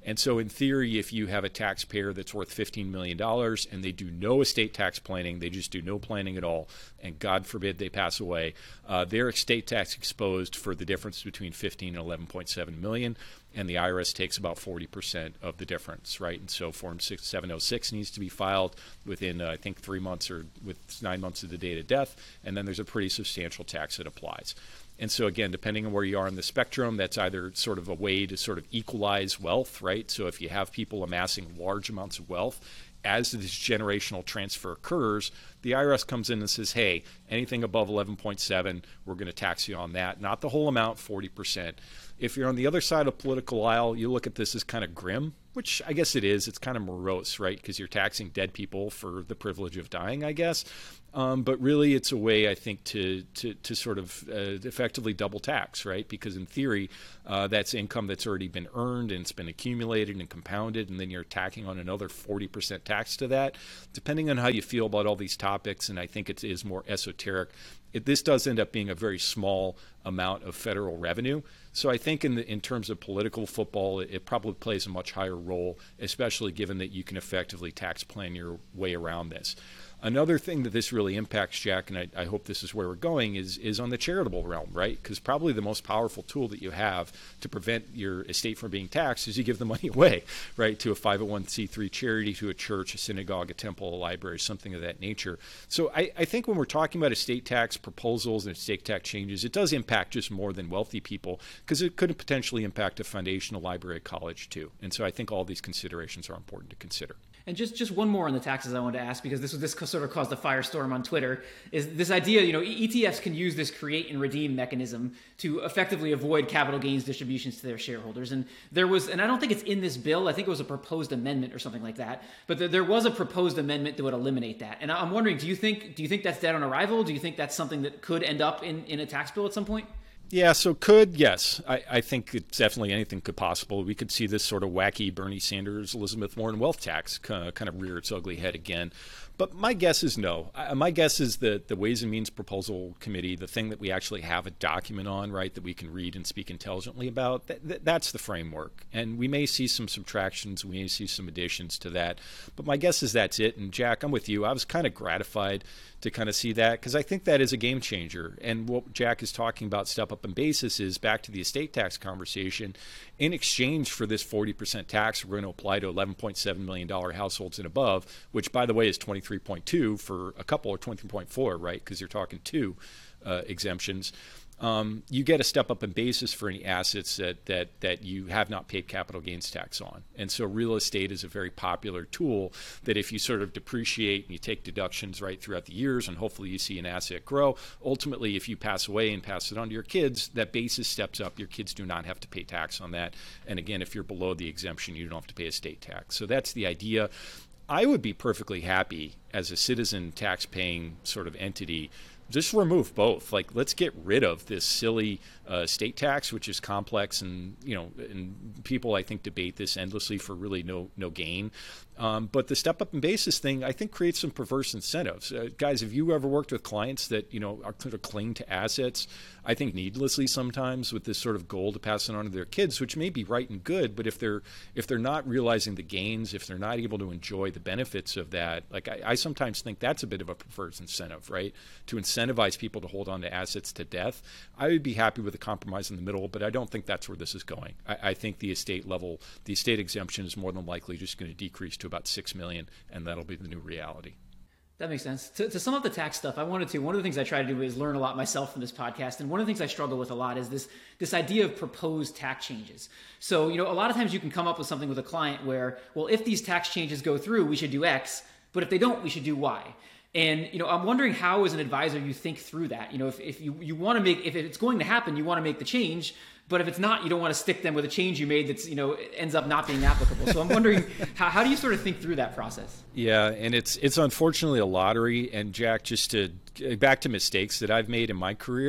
And so in theory, if you have a taxpayer that's worth fifteen million dollars and they do no estate tax planning, they just do no planning at all, and God forbid they pass away, uh, they're estate tax exposed for the difference between fifteen and eleven point seven million, and the I R S takes about forty percent of the difference, right? And so Form seven oh six needs to be filed within, uh, I think, three months or with nine months of the date of death, and then there's a pretty substantial tax that applies. And so again, depending on where you are on the spectrum, that's either sort of a way to sort of equalize wealth, right? So if you have people amassing large amounts of wealth, as this generational transfer occurs, the I R S comes in and says, hey, anything above eleven point seven, we're going to tax you on that. Not the whole amount, forty percent. If you're on the other side of the political aisle, you look at this as kind of grim, which I guess it is. It's kind of morose, right? Because you're taxing dead people for the privilege of dying, I guess. Um, but really, it's a way, I think, to to, to sort of uh, effectively double tax, right? Because in theory, uh, that's income that's already been earned and it's been accumulated and compounded, and then you're tacking on another forty percent tax to that. Depending on how you feel about all these topics, and I think it is more esoteric, it, this does end up being a very small amount of federal revenue. So I think in the, in terms of political football, it, it probably plays a much higher role, especially given that you can effectively tax plan your way around this. Another thing that this really impacts, Jack, and I, I hope this is where we're going, is is on the charitable realm, right? Because probably the most powerful tool that you have to prevent your estate from being taxed is you give the money away, right, to a five oh one c three charity, to a church, a synagogue, a temple, a library, something of that nature. So I, I think when we're talking about estate tax proposals and estate tax changes, it does impact just more than wealthy people, because it could potentially impact a foundation, a library, a college too. And so I think all these considerations are important to consider. And just, just one more on the taxes I wanted to ask, because this this sort of caused a firestorm on Twitter, is this idea, you know, E T Fs can use this create and redeem mechanism to effectively avoid capital gains distributions to their shareholders. And there was, and I don't think it's in this bill, I think it was a proposed amendment or something like that, but there, there was a proposed amendment that would eliminate that. And I'm wondering, do you think do you think that's dead on arrival? Do you think that's something that could end up in, in a tax bill at some point? Yeah, so could, yes. I, I think it's definitely anything could possible. We could see this sort of wacky Bernie Sanders, Elizabeth Warren wealth tax kind of, kind of rear its ugly head again. But my guess is no. I, my guess is that the Ways and Means Proposal Committee, the thing that we actually have a document on, right, that we can read and speak intelligently about, that, that, that's the framework. And we may see some subtractions, we may see some additions to that. But my guess is that's it. And Jack, I'm with you. I was kind of gratified to kind of see that, because I think that is a game changer. And what Jack is talking about, step up in basis, is back to the estate tax conversation. In exchange for this forty percent tax, we're going to apply to eleven point seven million dollars households and above, which, by the way, is twenty-three point two for a couple, or twenty-three point four, right? Because you're talking two uh, exemptions. Um, you get a step up in basis for any assets that, that that you have not paid capital gains tax on. And so real estate is a very popular tool that if you sort of depreciate and you take deductions right throughout the years, and hopefully you see an asset grow, ultimately if you pass away and pass it on to your kids, that basis steps up. Your kids do not have to pay tax on that. And again, if you're below the exemption, you don't have to pay estate tax. So that's the idea. I would be perfectly happy as a citizen tax-paying sort of entity, just remove both. Like, let's get rid of this silly uh, state tax, which is complex, and you know, and people I think debate this endlessly for really no no gain. Um, but the step up in basis thing, I think, creates some perverse incentives. Uh, guys, have you ever worked with clients that you know are kind of cling to assets? I think needlessly sometimes, with this sort of goal to pass it on to their kids, which may be right and good, but if they're if they're not realizing the gains, if they're not able to enjoy the benefits of that, like I, I sometimes think that's a bit of a perverse incentive, right? To incentivize people to hold on to assets to death. I would be happy with a compromise in the middle, but I don't think that's where this is going. I, I think the estate level, the estate exemption is more than likely just going to decrease to about six million, and that'll be the new reality. That makes sense. To, to sum up the tax stuff, I wanted to, one of the things I try to do is learn a lot myself from this podcast. And one of the things I struggle with a lot is this, this idea of proposed tax changes. So, you know, a lot of times you can come up with something with a client where, well, if these tax changes go through, we should do X, but if they don't, we should do Y. And, you know, I'm wondering how, as an advisor, you think through that. You know, if, if you, you want to make, if it's going to happen, you want to make the change, but if it's not, you don't want to stick them with a change you made that's, you know, ends up not being applicable. So I'm wondering, how, how do you sort of think through that process? Yeah, and it's it's unfortunately a lottery. And Jack, just to back to mistakes that I've made in my career,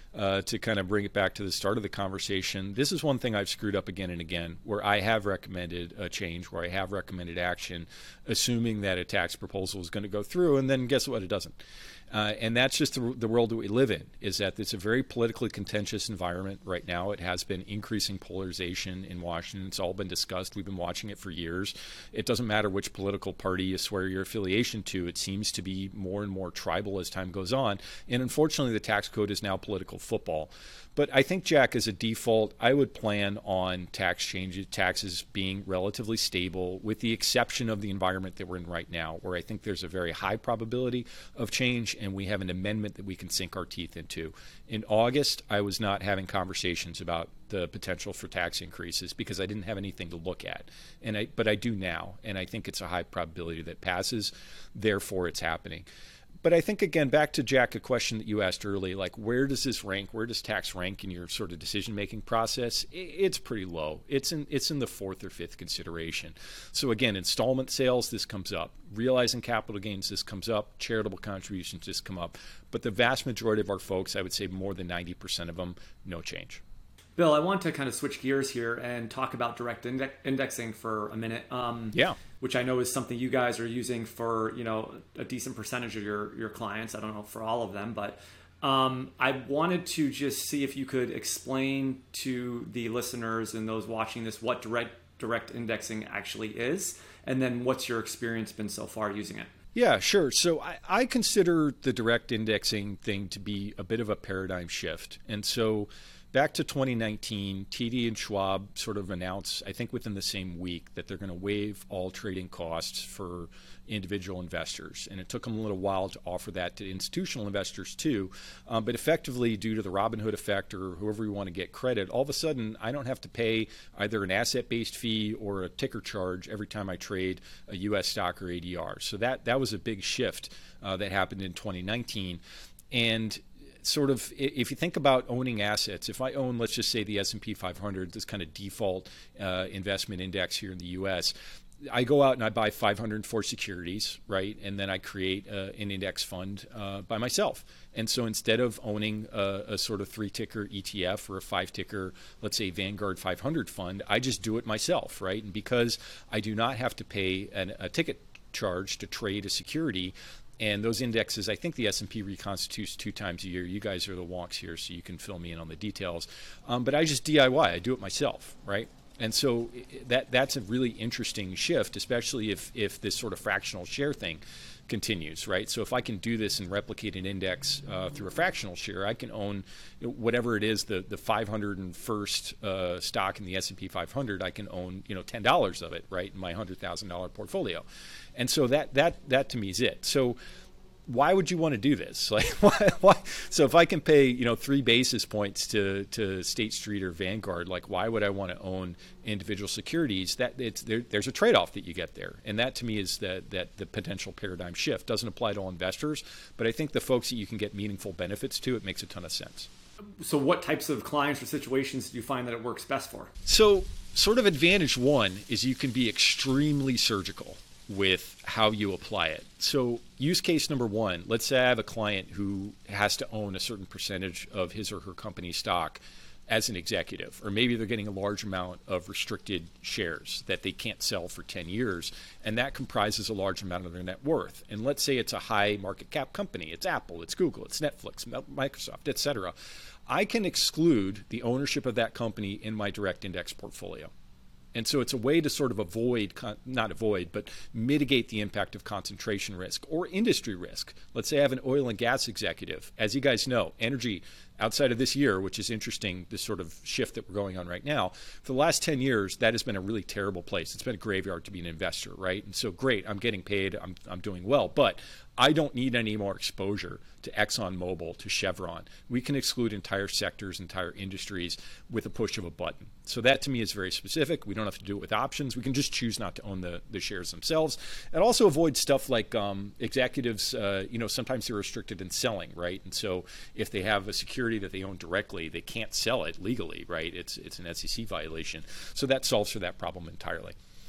uh, to kind of bring it back to the start of the conversation, this is one thing I've screwed up again and again, where I have recommended a change, where I have recommended action, assuming that a tax proposal is going to go through, and then guess what? It doesn't. Uh, and that's just the, the world that we live in, is that it's a very politically contentious environment right now. It has been increasing polarization in Washington. It's all been discussed. We've been watching it for years. It doesn't matter which political party you swear your affiliation to. It seems to be more and more tribal as time goes on. And unfortunately, the tax code is now political football. But I think, Jack, as a default, I would plan on tax changes, taxes being relatively stable, with the exception of the environment that we're in right now, where I think there's a very high probability of change, and we have an amendment that we can sink our teeth into. In August, I was not having conversations about the potential for tax increases because I didn't have anything to look at. And I, but I do now, and I think it's a high probability that passes. Therefore, it's happening. But I think, again, back to, Jack, a question that you asked early, like where does this rank? Where does tax rank in your sort of decision-making process? It's pretty low. It's in it's in the fourth or fifth consideration. So, again, installment sales, this comes up. Realizing capital gains, this comes up. Charitable contributions, this come up. But the vast majority of our folks, I would say more than ninety percent of them, no change. Bill, I want to kind of switch gears here and talk about direct index- indexing for a minute. Um, yeah. Which I know is something you guys are using for, you know, a decent percentage of your, your clients. I don't know for all of them, but um, I wanted to just see if you could explain to the listeners and those watching this what direct direct indexing actually is, and then what's your experience been so far using it? Yeah, sure. So I, I consider the direct indexing thing to be a bit of a paradigm shift. And so back to twenty nineteen, T D and Schwab sort of announced, I think within the same week, that they're going to waive all trading costs for individual investors. And it took them a little while to offer that to institutional investors too. Um, but effectively, due to the Robinhood effect or whoever you want to get credit, all of a sudden I don't have to pay either an asset-based fee or a ticker charge every time I trade a U S stock or A D R. So that, that was a big shift uh, that happened in twenty nineteen. And sort of, if you think about owning assets, if I own, let's just say the S and P five hundred, this kind of default uh, investment index here in the U S, I go out and I buy five hundred four securities, right? And then I create uh, an index fund uh, by myself. And so instead of owning a, a sort of three-ticker E T F or a five-ticker, let's say Vanguard five hundred fund, I just do it myself, right? And because I do not have to pay an, a ticket charge to trade a security, and those indexes, I think the S and P reconstitutes two times a year. You guys are the wonks here, so you can fill me in on the details. Um, but I just D I Y. I do it myself, right? And so that that's a really interesting shift, especially if, if this sort of fractional share thing continues, right? So if I can do this and replicate an index uh, through a fractional share, I can own whatever it is, the the five hundred first uh, stock in the S and P five hundred. I can own, you know, ten dollars of it, right, in my one hundred thousand dollars portfolio. And so that that that to me is it. So why would you want to do this? Like, why, why? So if I can pay, you know, three basis points to, to State Street or Vanguard, like, why would I want to own individual securities? That it's there, there's a trade-off that you get there, and that to me is that that the potential paradigm shift. Doesn't apply to all investors, but I think the folks that you can get meaningful benefits to, it makes a ton of sense. So what types of clients or situations do you find that it works best for? So sort of advantage one is you can be extremely surgical with how you apply it. So use case number one, let's say I have a client who has to own a certain percentage of his or her company stock as an executive, or maybe they're getting a large amount of restricted shares that they can't sell for ten years, and that comprises a large amount of their net worth. And let's say it's a high market cap company. It's Apple, it's Google, it's Netflix, Microsoft, et cetera. I can exclude the ownership of that company in my direct index portfolio. And so it's a way to sort of avoid, not avoid, but mitigate the impact of concentration risk or industry risk. Let's say I have an oil and gas executive. As you guys know, energy outside of this year, which is interesting, this sort of shift that we're going on right now, for the last ten years, that has been a really terrible place. It's been a graveyard to be an investor, right? And so great, I'm getting paid, I'm, I'm doing well, but I don't need any more exposure to ExxonMobil, to Chevron. We can exclude entire sectors, entire industries with a push of a button. So that to me is very specific. We don't have to do it with options. We can just choose not to own the, the shares themselves. And also avoid stuff like um, executives, uh, you know, sometimes they're restricted in selling, right? And so if they have a security that they own directly, they can't sell it legally, right? It's, it's an S E C violation. So that solves for that problem entirely.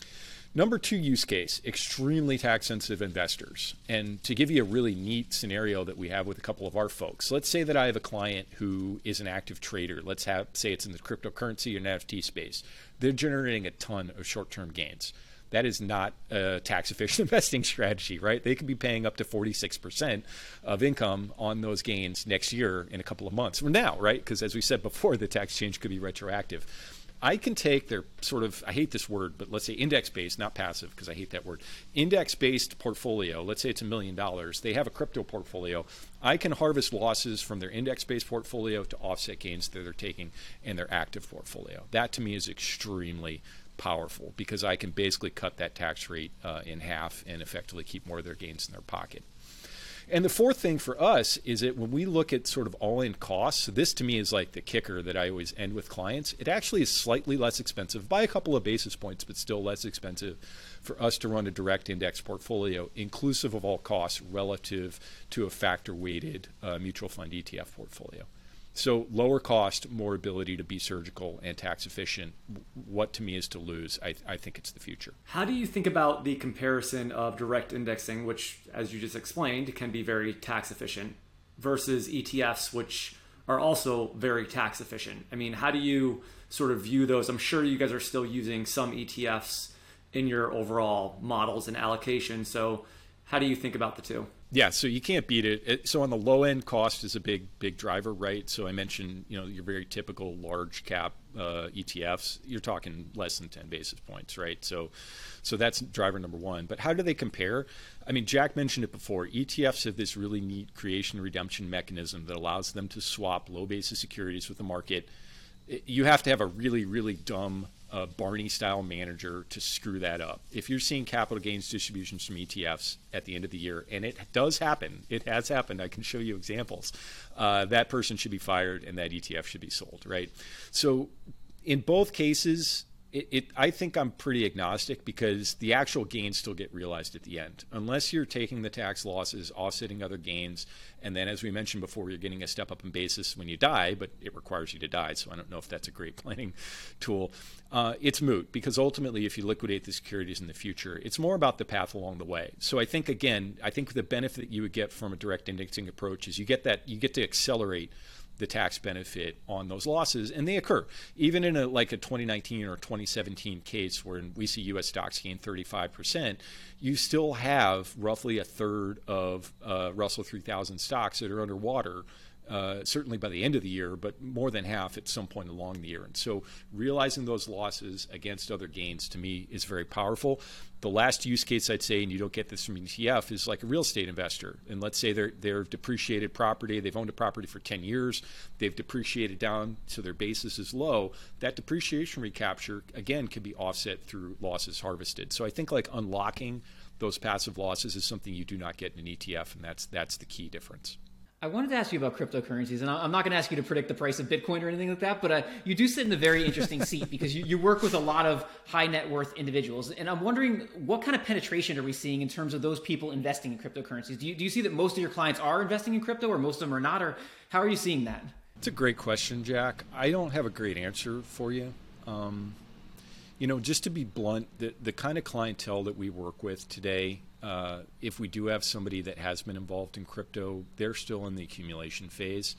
Number two use case, extremely tax sensitive investors. And to give you a really neat scenario that we have with a couple of our folks, let's say that I have a client who is an active trader. Let's have say it's in the cryptocurrency or N F T space. They're generating a ton of short-term gains. That is not a tax-efficient investing strategy, right? They could be paying up to forty-six percent of income on those gains next year in a couple of months from now, right? Because as we said before, the tax change could be retroactive. I can take their sort of, I hate this word, but let's say index-based, not passive, because I hate that word, index-based portfolio. Let's say it's a million dollars. They have a crypto portfolio. I can harvest losses from their index-based portfolio to offset gains that they're taking in their active portfolio. That to me is extremely powerful because I can basically cut that tax rate uh, in half and effectively keep more of their gains in their pocket. And the fourth thing for us is that when we look at sort of all-in costs, so this to me is like the kicker that I always end with clients, it actually is slightly less expensive by a couple of basis points, but still less expensive for us to run a direct index portfolio, inclusive of all costs relative to a factor-weighted uh, mutual fund E T F portfolio. So lower cost, more ability to be surgical and tax efficient. What to me is to lose. I, I think it's the future. How do you think about the comparison of direct indexing, which, as you just explained, can be very tax efficient, versus E T Fs, which are also very tax efficient? I mean, how do you sort of view those? I'm sure you guys are still using some E T Fs in your overall models and allocation. So how do you think about the two? Yeah, so you can't beat it. it. So on the low end, cost is a big, big driver, right? So I mentioned, you know, your very typical large cap uh, E T Fs. You're talking less than ten basis points, right? So, so that's driver number one. But how do they compare? I mean, Jack mentioned it before. E T Fs have this really neat creation redemption mechanism that allows them to swap low basis securities with the market. You have to have a really, really dumb uh, Barney-style manager to screw that up. If you're seeing capital gains distributions from E T Fs at the end of the year, and it does happen, it has happened, I can show you examples, uh, that person should be fired and that E T F should be sold, right? So in both cases, It, it, I think I'm pretty agnostic because the actual gains still get realized at the end. Unless you're taking the tax losses, offsetting other gains, and then as we mentioned before, you're getting a step up in basis when you die, but it requires you to die, so I don't know if that's a great planning tool. Uh, it's moot because ultimately if you liquidate the securities in the future, it's more about the path along the way. So I think, again, I think the benefit you would get from a direct indexing approach is you get that you get to accelerate the tax benefit on those losses, and they occur even in a like a twenty nineteen or twenty seventeen case where we see U S stocks gain thirty-five percent. You still have roughly a third of uh, Russell three thousand stocks that are underwater, uh, certainly by the end of the year, but more than half at some point along the year. And so realizing those losses against other gains to me is very powerful. The last use case I'd say, and you don't get this from E T F, is like a real estate investor. And let's say they're they're depreciated property. They've owned a property for ten years. They've depreciated down so their basis is low. That depreciation recapture, again, can be offset through losses harvested. So I think like unlocking those passive losses is something you do not get in an E T F, and that's that's the key difference. I wanted to ask you about cryptocurrencies, and I'm not going to ask you to predict the price of Bitcoin or anything like that, but uh, you do sit in a very interesting seat because you, you work with a lot of high net worth individuals. And I'm wondering, what kind of penetration are we seeing in terms of those people investing in cryptocurrencies? Do you, do you see that most of your clients are investing in crypto or most of them are not? Or how are you seeing that? It's a great question, Jack. I don't have a great answer for you. Um, you know, just to be blunt, the, the kind of clientele that we work with today, Uh, if we do have somebody that has been involved in crypto, they're still in the accumulation phase.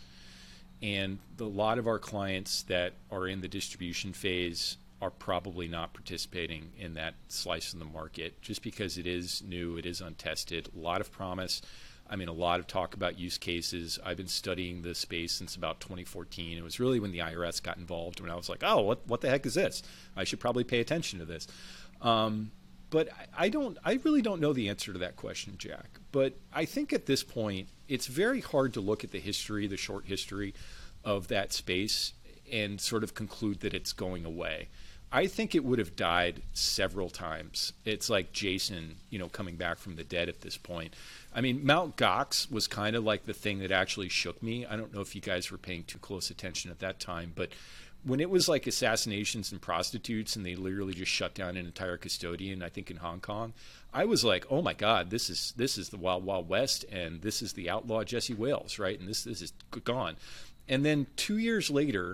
And the, a lot of our clients that are in the distribution phase are probably not participating in that slice of the market just because it is new, it is untested, a lot of promise. I mean, a lot of talk about use cases. I've been studying this space since about twenty fourteen. It was really when the I R S got involved when I was like, oh, what, what the heck is this? I should probably pay attention to this. Um, But I don't. I really don't know the answer to that question, Jack. But I think at this point, it's very hard to look at the history, the short history of that space, and sort of conclude that it's going away. I think it would have died several times. It's like Jason, you know, coming back from the dead at this point. I mean, Mount Gox was kind of like the thing that actually shook me. I don't know if you guys were paying too close attention at that time, but when it was like assassinations and prostitutes and they literally just shut down an entire custodian, I think in Hong Kong, I was like, oh my God, this is this is the Wild Wild West, and this is the outlaw Jesse Wales, right? And this this is gone. And then two years later,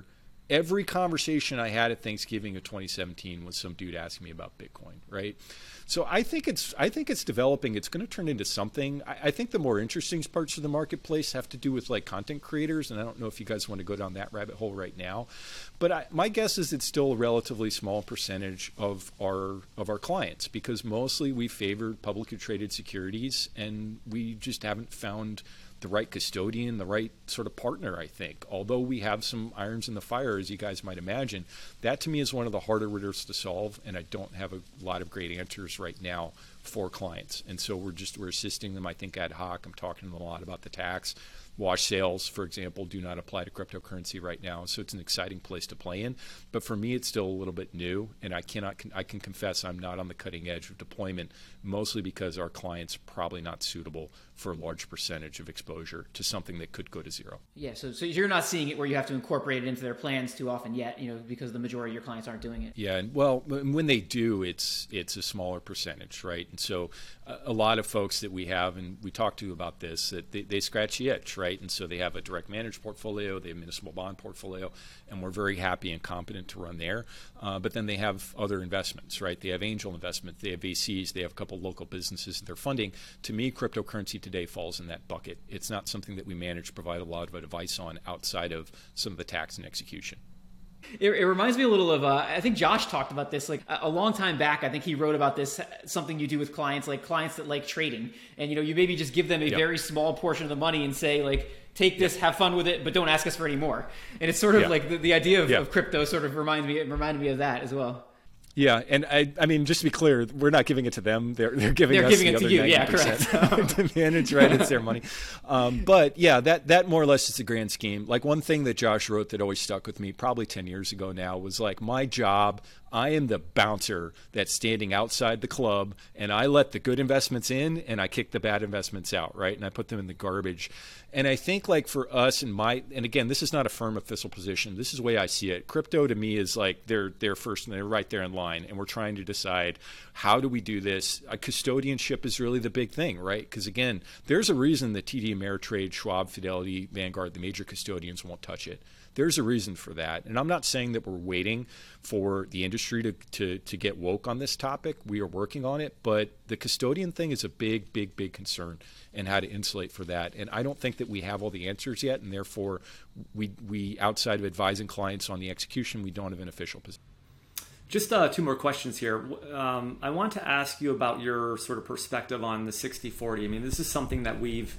every conversation I had at Thanksgiving of twenty seventeen was some dude asking me about Bitcoin, right? So I think it's I think it's developing. It's going to turn into something. I, I think the more interesting parts of the marketplace have to do with like content creators, and I don't know if you guys want to go down that rabbit hole right now. But I, my guess is it's still a relatively small percentage of our of our clients, because mostly we favored publicly traded securities, and we just haven't found the right custodian, the right sort of partner, I think. Although we have some irons in the fire, as you guys might imagine, that to me is one of the harder riddles to solve, and I don't have a lot of great answers right now for clients. And so we're just, we're assisting them, I think, ad hoc. I'm talking to them a lot about the tax. Wash sales, for example, do not apply to cryptocurrency right now, so it's an exciting place to play in. But for me, it's still a little bit new, and I cannot, I can confess I'm not on the cutting edge of deployment, mostly because our clients are probably not suitable for a large percentage of exposure to something that could go to zero. Yeah, so so you're not seeing it where you have to incorporate it into their plans too often yet, you know, because the majority of your clients aren't doing it. Yeah, and well, when they do, it's it's a smaller percentage, right? And so uh, a lot of folks that we have, and we talk to about this, that they, they scratch the itch, right? And so they have a direct managed portfolio, they have a municipal bond portfolio, and we're very happy and competent to run there. Uh, but then they have other investments, right? They have angel investment, they have V Cs, they have a couple local businesses that they're funding. To me, cryptocurrency today falls in that bucket. It's not something that we manage, provide a lot of advice on outside of some of the tax and execution. It, it reminds me a little of, uh, I think Josh talked about this like a, a long time back. I think he wrote about this, something you do with clients, like clients that like trading. And, you know, you maybe just give them a yep. very small portion of the money and say, like, take this, yep. have fun with it, but don't ask us for any more. And it's sort of yep. like the, the idea of, yep. of crypto sort of reminds me, it reminded me of that as well. Yeah, and I, I mean, just to be clear, we're not giving it to them. They're they're giving they're us giving the it other to you. ninety percent Yeah, correct. to manage, right? It's their money. Um, but yeah, that that more or less is the grand scheme. Like one thing that Josh wrote that always stuck with me, probably ten years ago now, was like, my job, I am the bouncer that's standing outside the club, and I let the good investments in, and I kick the bad investments out, right? And I put them in the garbage. And I think like for us and my, and again, this is not a firm official position. This is the way I see it. Crypto to me is like they're they're first and they're right there in line. And we're trying to decide, how do we do this? A custodianship is really the big thing, right? Because again, there's a reason that T D Ameritrade, Schwab, Fidelity, Vanguard, the major custodians won't touch it. There's a reason for that. And I'm not saying that we're waiting for the industry to, to, to get woke on this topic. We are working on it. But the custodian thing is a big, big, big concern, and how to insulate for that. And I don't think that we have all the answers yet. And therefore, we, we outside of advising clients on the execution, we don't have an official position. Just uh, two more questions here. Um, I want to ask you about your sort of perspective on the sixty forty. I mean, this is something that we've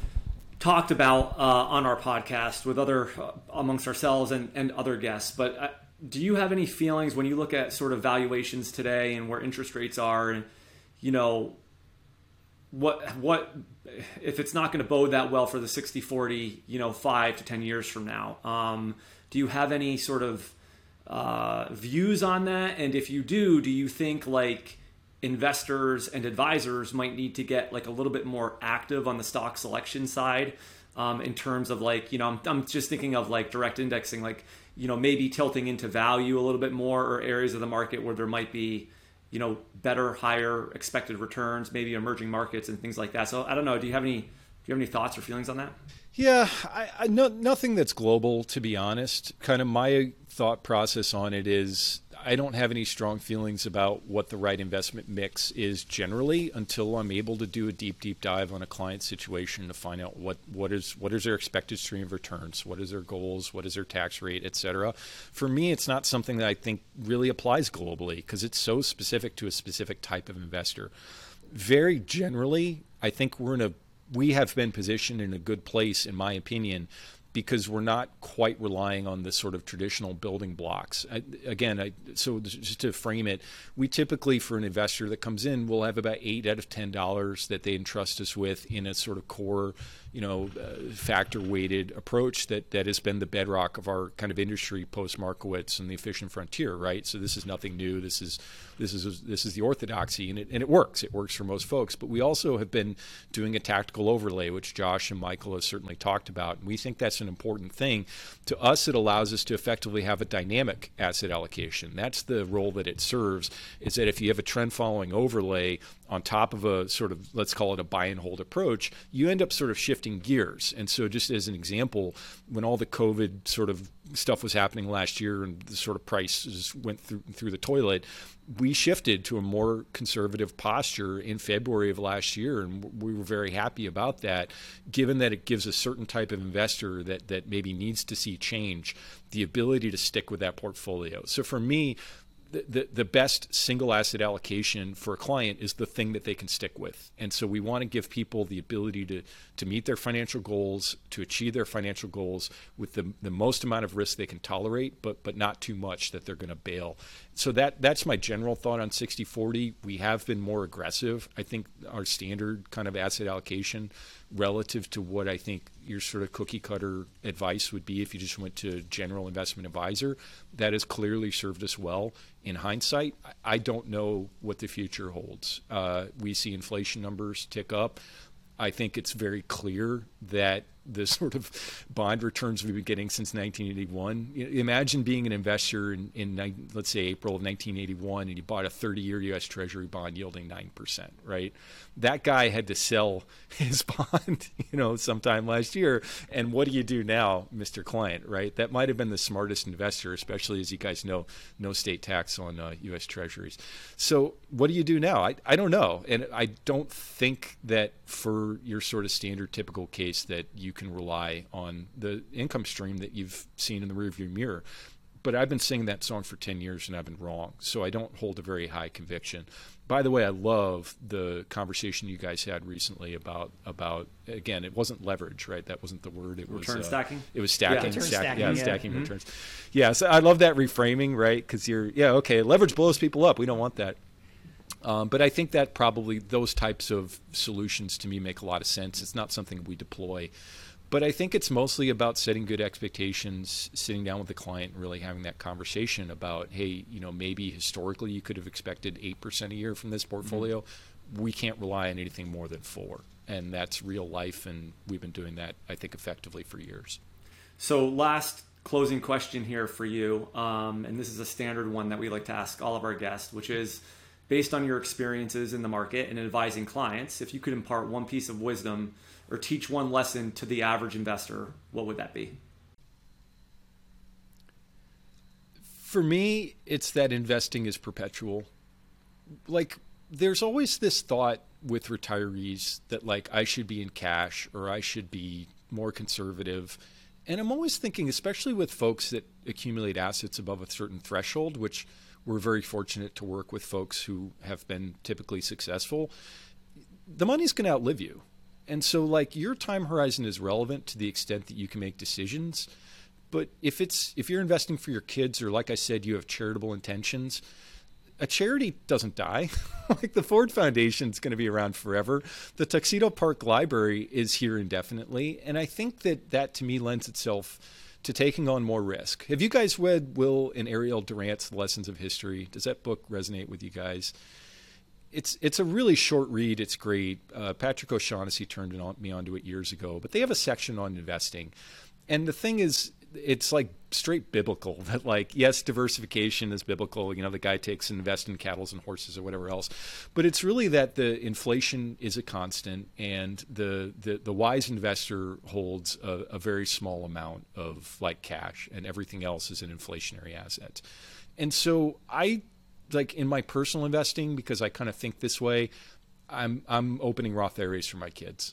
talked about uh, on our podcast with other, uh, amongst ourselves and, and other guests. But uh, do you have any feelings when you look at sort of valuations today and where interest rates are, and, you know, what, what, if it's not going to bode that well for the sixty forty, you know, five to ten years from now, um, do you have any sort of uh, views on that? And if you do, do you think like investors and advisors might need to get like a little bit more active on the stock selection side, um, in terms of like, you know, I'm, I'm just thinking of like direct indexing, like, you know, maybe tilting into value a little bit more, or areas of the market where there might be, you know, better, higher expected returns, maybe emerging markets and things like that. So I don't know. Do you have any, do you have any thoughts or feelings on that? Yeah, I, I no, nothing that's global, to be honest. Kind of my thought process on it is, I don't have any strong feelings about what the right investment mix is generally until I'm able to do a deep, deep dive on a client situation to find out what, what is what is their expected stream of returns, what is their goals, what is their tax rate, et cetera. For me, it's not something that I think really applies globally because it's so specific to a specific type of investor. Very generally, I think we're in a we have been positioned in a good place, in my opinion, because we're not quite relying on the sort of traditional building blocks. I, again, I, so just to frame it, we typically, for an investor that comes in, will have about eight out of ten dollars that they entrust us with in a sort of core, you know, uh, factor-weighted approach that, that has been the bedrock of our kind of industry post-Markowitz and the efficient frontier, right? So this is nothing new. This is this is this is the orthodoxy, and it and it works. It works for most folks. But we also have been doing a tactical overlay, which Josh and Michael have certainly talked about, and we think that's an important thing. To us, it allows us to effectively have a dynamic asset allocation. That's the role that it serves, is that if you have a trend-following overlay on top of a sort of, let's call it a buy and hold approach, you end up sort of shifting shifting gears. And so just as an example, when all the COVID sort of stuff was happening last year and the sort of prices went through through the toilet, we shifted to a more conservative posture in February of last year, and we were very happy about that, given that it gives a certain type of investor that that maybe needs to see change the ability to stick with that portfolio. So for me, The, the, the best single asset allocation for a client is the thing that they can stick with. And so we want to give people the ability to, to meet their financial goals, to achieve their financial goals with the, the most amount of risk they can tolerate, but but not too much that they're going to bail. So that that's my general thought on sixty forty. We have been more aggressive. I think our standard kind of asset allocation relative to what I think your sort of cookie cutter advice would be if you just went to general investment advisor, that has clearly served us well. In hindsight, I don't know what the future holds. Uh, we see inflation numbers tick up. I think it's very clear that the sort of bond returns we've been getting since nineteen eighty-one. Imagine being an investor in, in let's say, April of nineteen eighty-one, and you bought a thirty-year U S Treasury bond yielding nine percent, right? That guy had to sell his bond, you know, sometime last year. And what do you do now, Mister Client, right? That might have been the smartest investor, especially as you guys know, no state tax on uh, U S Treasuries. So what do you do now? I, I don't know. And I don't think that for your sort of standard typical case that you can rely on the income stream that you've seen in the rearview mirror. But I've been singing that song for ten years and I've been wrong. So I don't hold a very high conviction. By the way, I love the conversation you guys had recently about, about again, it wasn't leverage, right? That wasn't the word. It was return uh, stacking. It was stacking. Yeah, return stack, stacking, yeah, yeah. stacking Mm-hmm. returns. Yeah, so I love that reframing, right? Because you're, yeah, okay, leverage blows people up. We don't want that. Um, but I think that probably those types of solutions to me make a lot of sense. It's not something we deploy. But I think it's mostly about setting good expectations, sitting down with the client and really having that conversation about, hey, you know, maybe historically you could have expected eight percent a year from this portfolio. Mm-hmm. We can't rely on anything more than four. And that's real life. And we've been doing that, I think, effectively for years. So last closing question here for you. Um, and this is a standard one that we like to ask all of our guests, which is, based on your experiences in the market and advising clients, if you could impart one piece of wisdom or teach one lesson to the average investor, what would that be? For me, it's that investing is perpetual. Like, there's always this thought with retirees that, like, I should be in cash or I should be more conservative. And I'm always thinking, especially with folks that accumulate assets above a certain threshold, which we're very fortunate to work with folks who have been typically successful, the money's going to outlive you. And so, like, your time horizon is relevant to the extent that you can make decisions. But if it's if you're investing for your kids, or like I said, you have charitable intentions, a charity doesn't die. Like, the Ford Foundation is going to be around forever. The Tuxedo Park Library is here indefinitely. And I think that that, to me, lends itself to taking on more risk. Have you guys read Will and Ariel Durant's Lessons of History? Does that book resonate with you guys? It's it's a really short read. It's great. Uh, Patrick O'Shaughnessy turned it on, me onto it years ago. But they have a section on investing. And the thing is, it's like straight biblical that, like, yes, diversification is biblical. You know, the guy takes and invests in cattle and horses or whatever else. But it's really that the inflation is a constant, and the the, the wise investor holds a, a very small amount of, like, cash, and everything else is an inflationary asset. And so I, like, in my personal investing, because I kind of think this way, I'm I'm opening Roth I R As for my kids.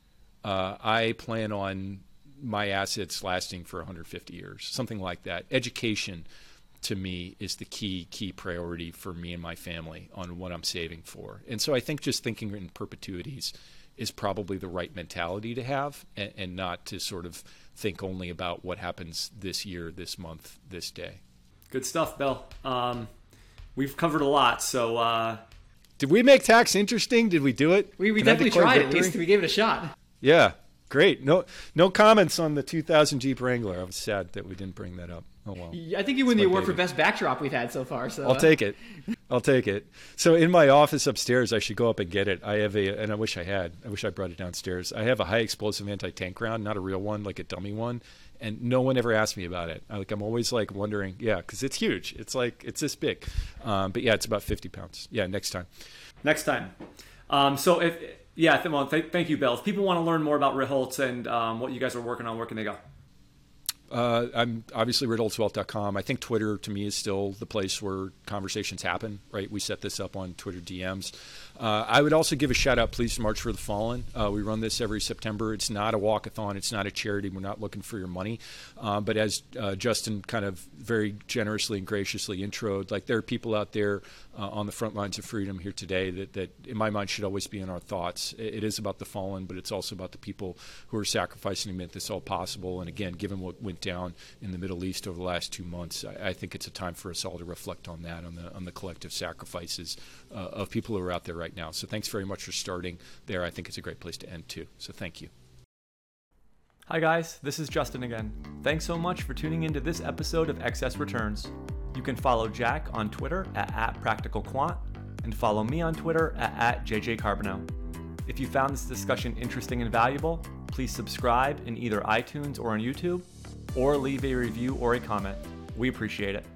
Uh, I plan on my assets lasting for one hundred fifty years, something like that. Education, to me, is the key, key priority for me and my family on what I'm saving for. And so I think just thinking in perpetuities is probably the right mentality to have, and, and not to sort of think only about what happens this year, this month, this day. Good stuff, Bill. Um, we've covered a lot, so... Uh... Did we make tax interesting? Did we do it? We, we Can I definitely declare tried victory? it. At least we gave it a shot. Yeah. Great. No no comments on the two thousand Jeep Wrangler. I was sad that we didn't bring that up. Oh, well. I think you win It's the my award for baby. best backdrop we've had so far. So I'll take it. I'll take it. So in my office upstairs, I should go up and get it. I have a, and I wish I had, I wish I brought it downstairs. I have a high explosive anti-tank round, not a real one, like a dummy one. And no one ever asked me about it. I, like, I'm always like wondering, yeah, because it's huge. It's like, it's this big. Um, but yeah, it's about fifty pounds. Yeah, next time. Next time. Um, so if Yeah, th- well, th- thank you, Bill. If people want to learn more about Ritholtz and um, what you guys are working on, where can they go? Uh, I'm obviously ritholtz wealth dot com. I think Twitter, to me, is still the place where conversations happen, right? We set this up on Twitter D Ms. Uh, I would also give a shout-out, please, to March for the Fallen. Uh, we run this every September. It's not a walkathon. It's not a charity. We're not looking for your money. Uh, but as uh, Justin kind of very generously and graciously introed, like there are people out there uh, on the front lines of freedom here today that, that, in my mind, should always be in our thoughts. It, it is about the fallen, but it's also about the people who are sacrificing to make this all possible. And again, given what went down in the Middle East over the last two months, I, I think it's a time for us all to reflect on that, on the on the collective sacrifices uh, of people who are out there right now. So thanks very much for starting there. I think it's a great place to end too. So thank you. Hi guys, this is Justin again. Thanks so much for tuning into this episode of Excess Returns. You can follow Jack on Twitter at, at PracticalQuant and follow me on Twitter at, at J J Carbonell. If you found this discussion interesting and valuable, please subscribe in either iTunes or on YouTube, or leave a review or a comment. We appreciate it.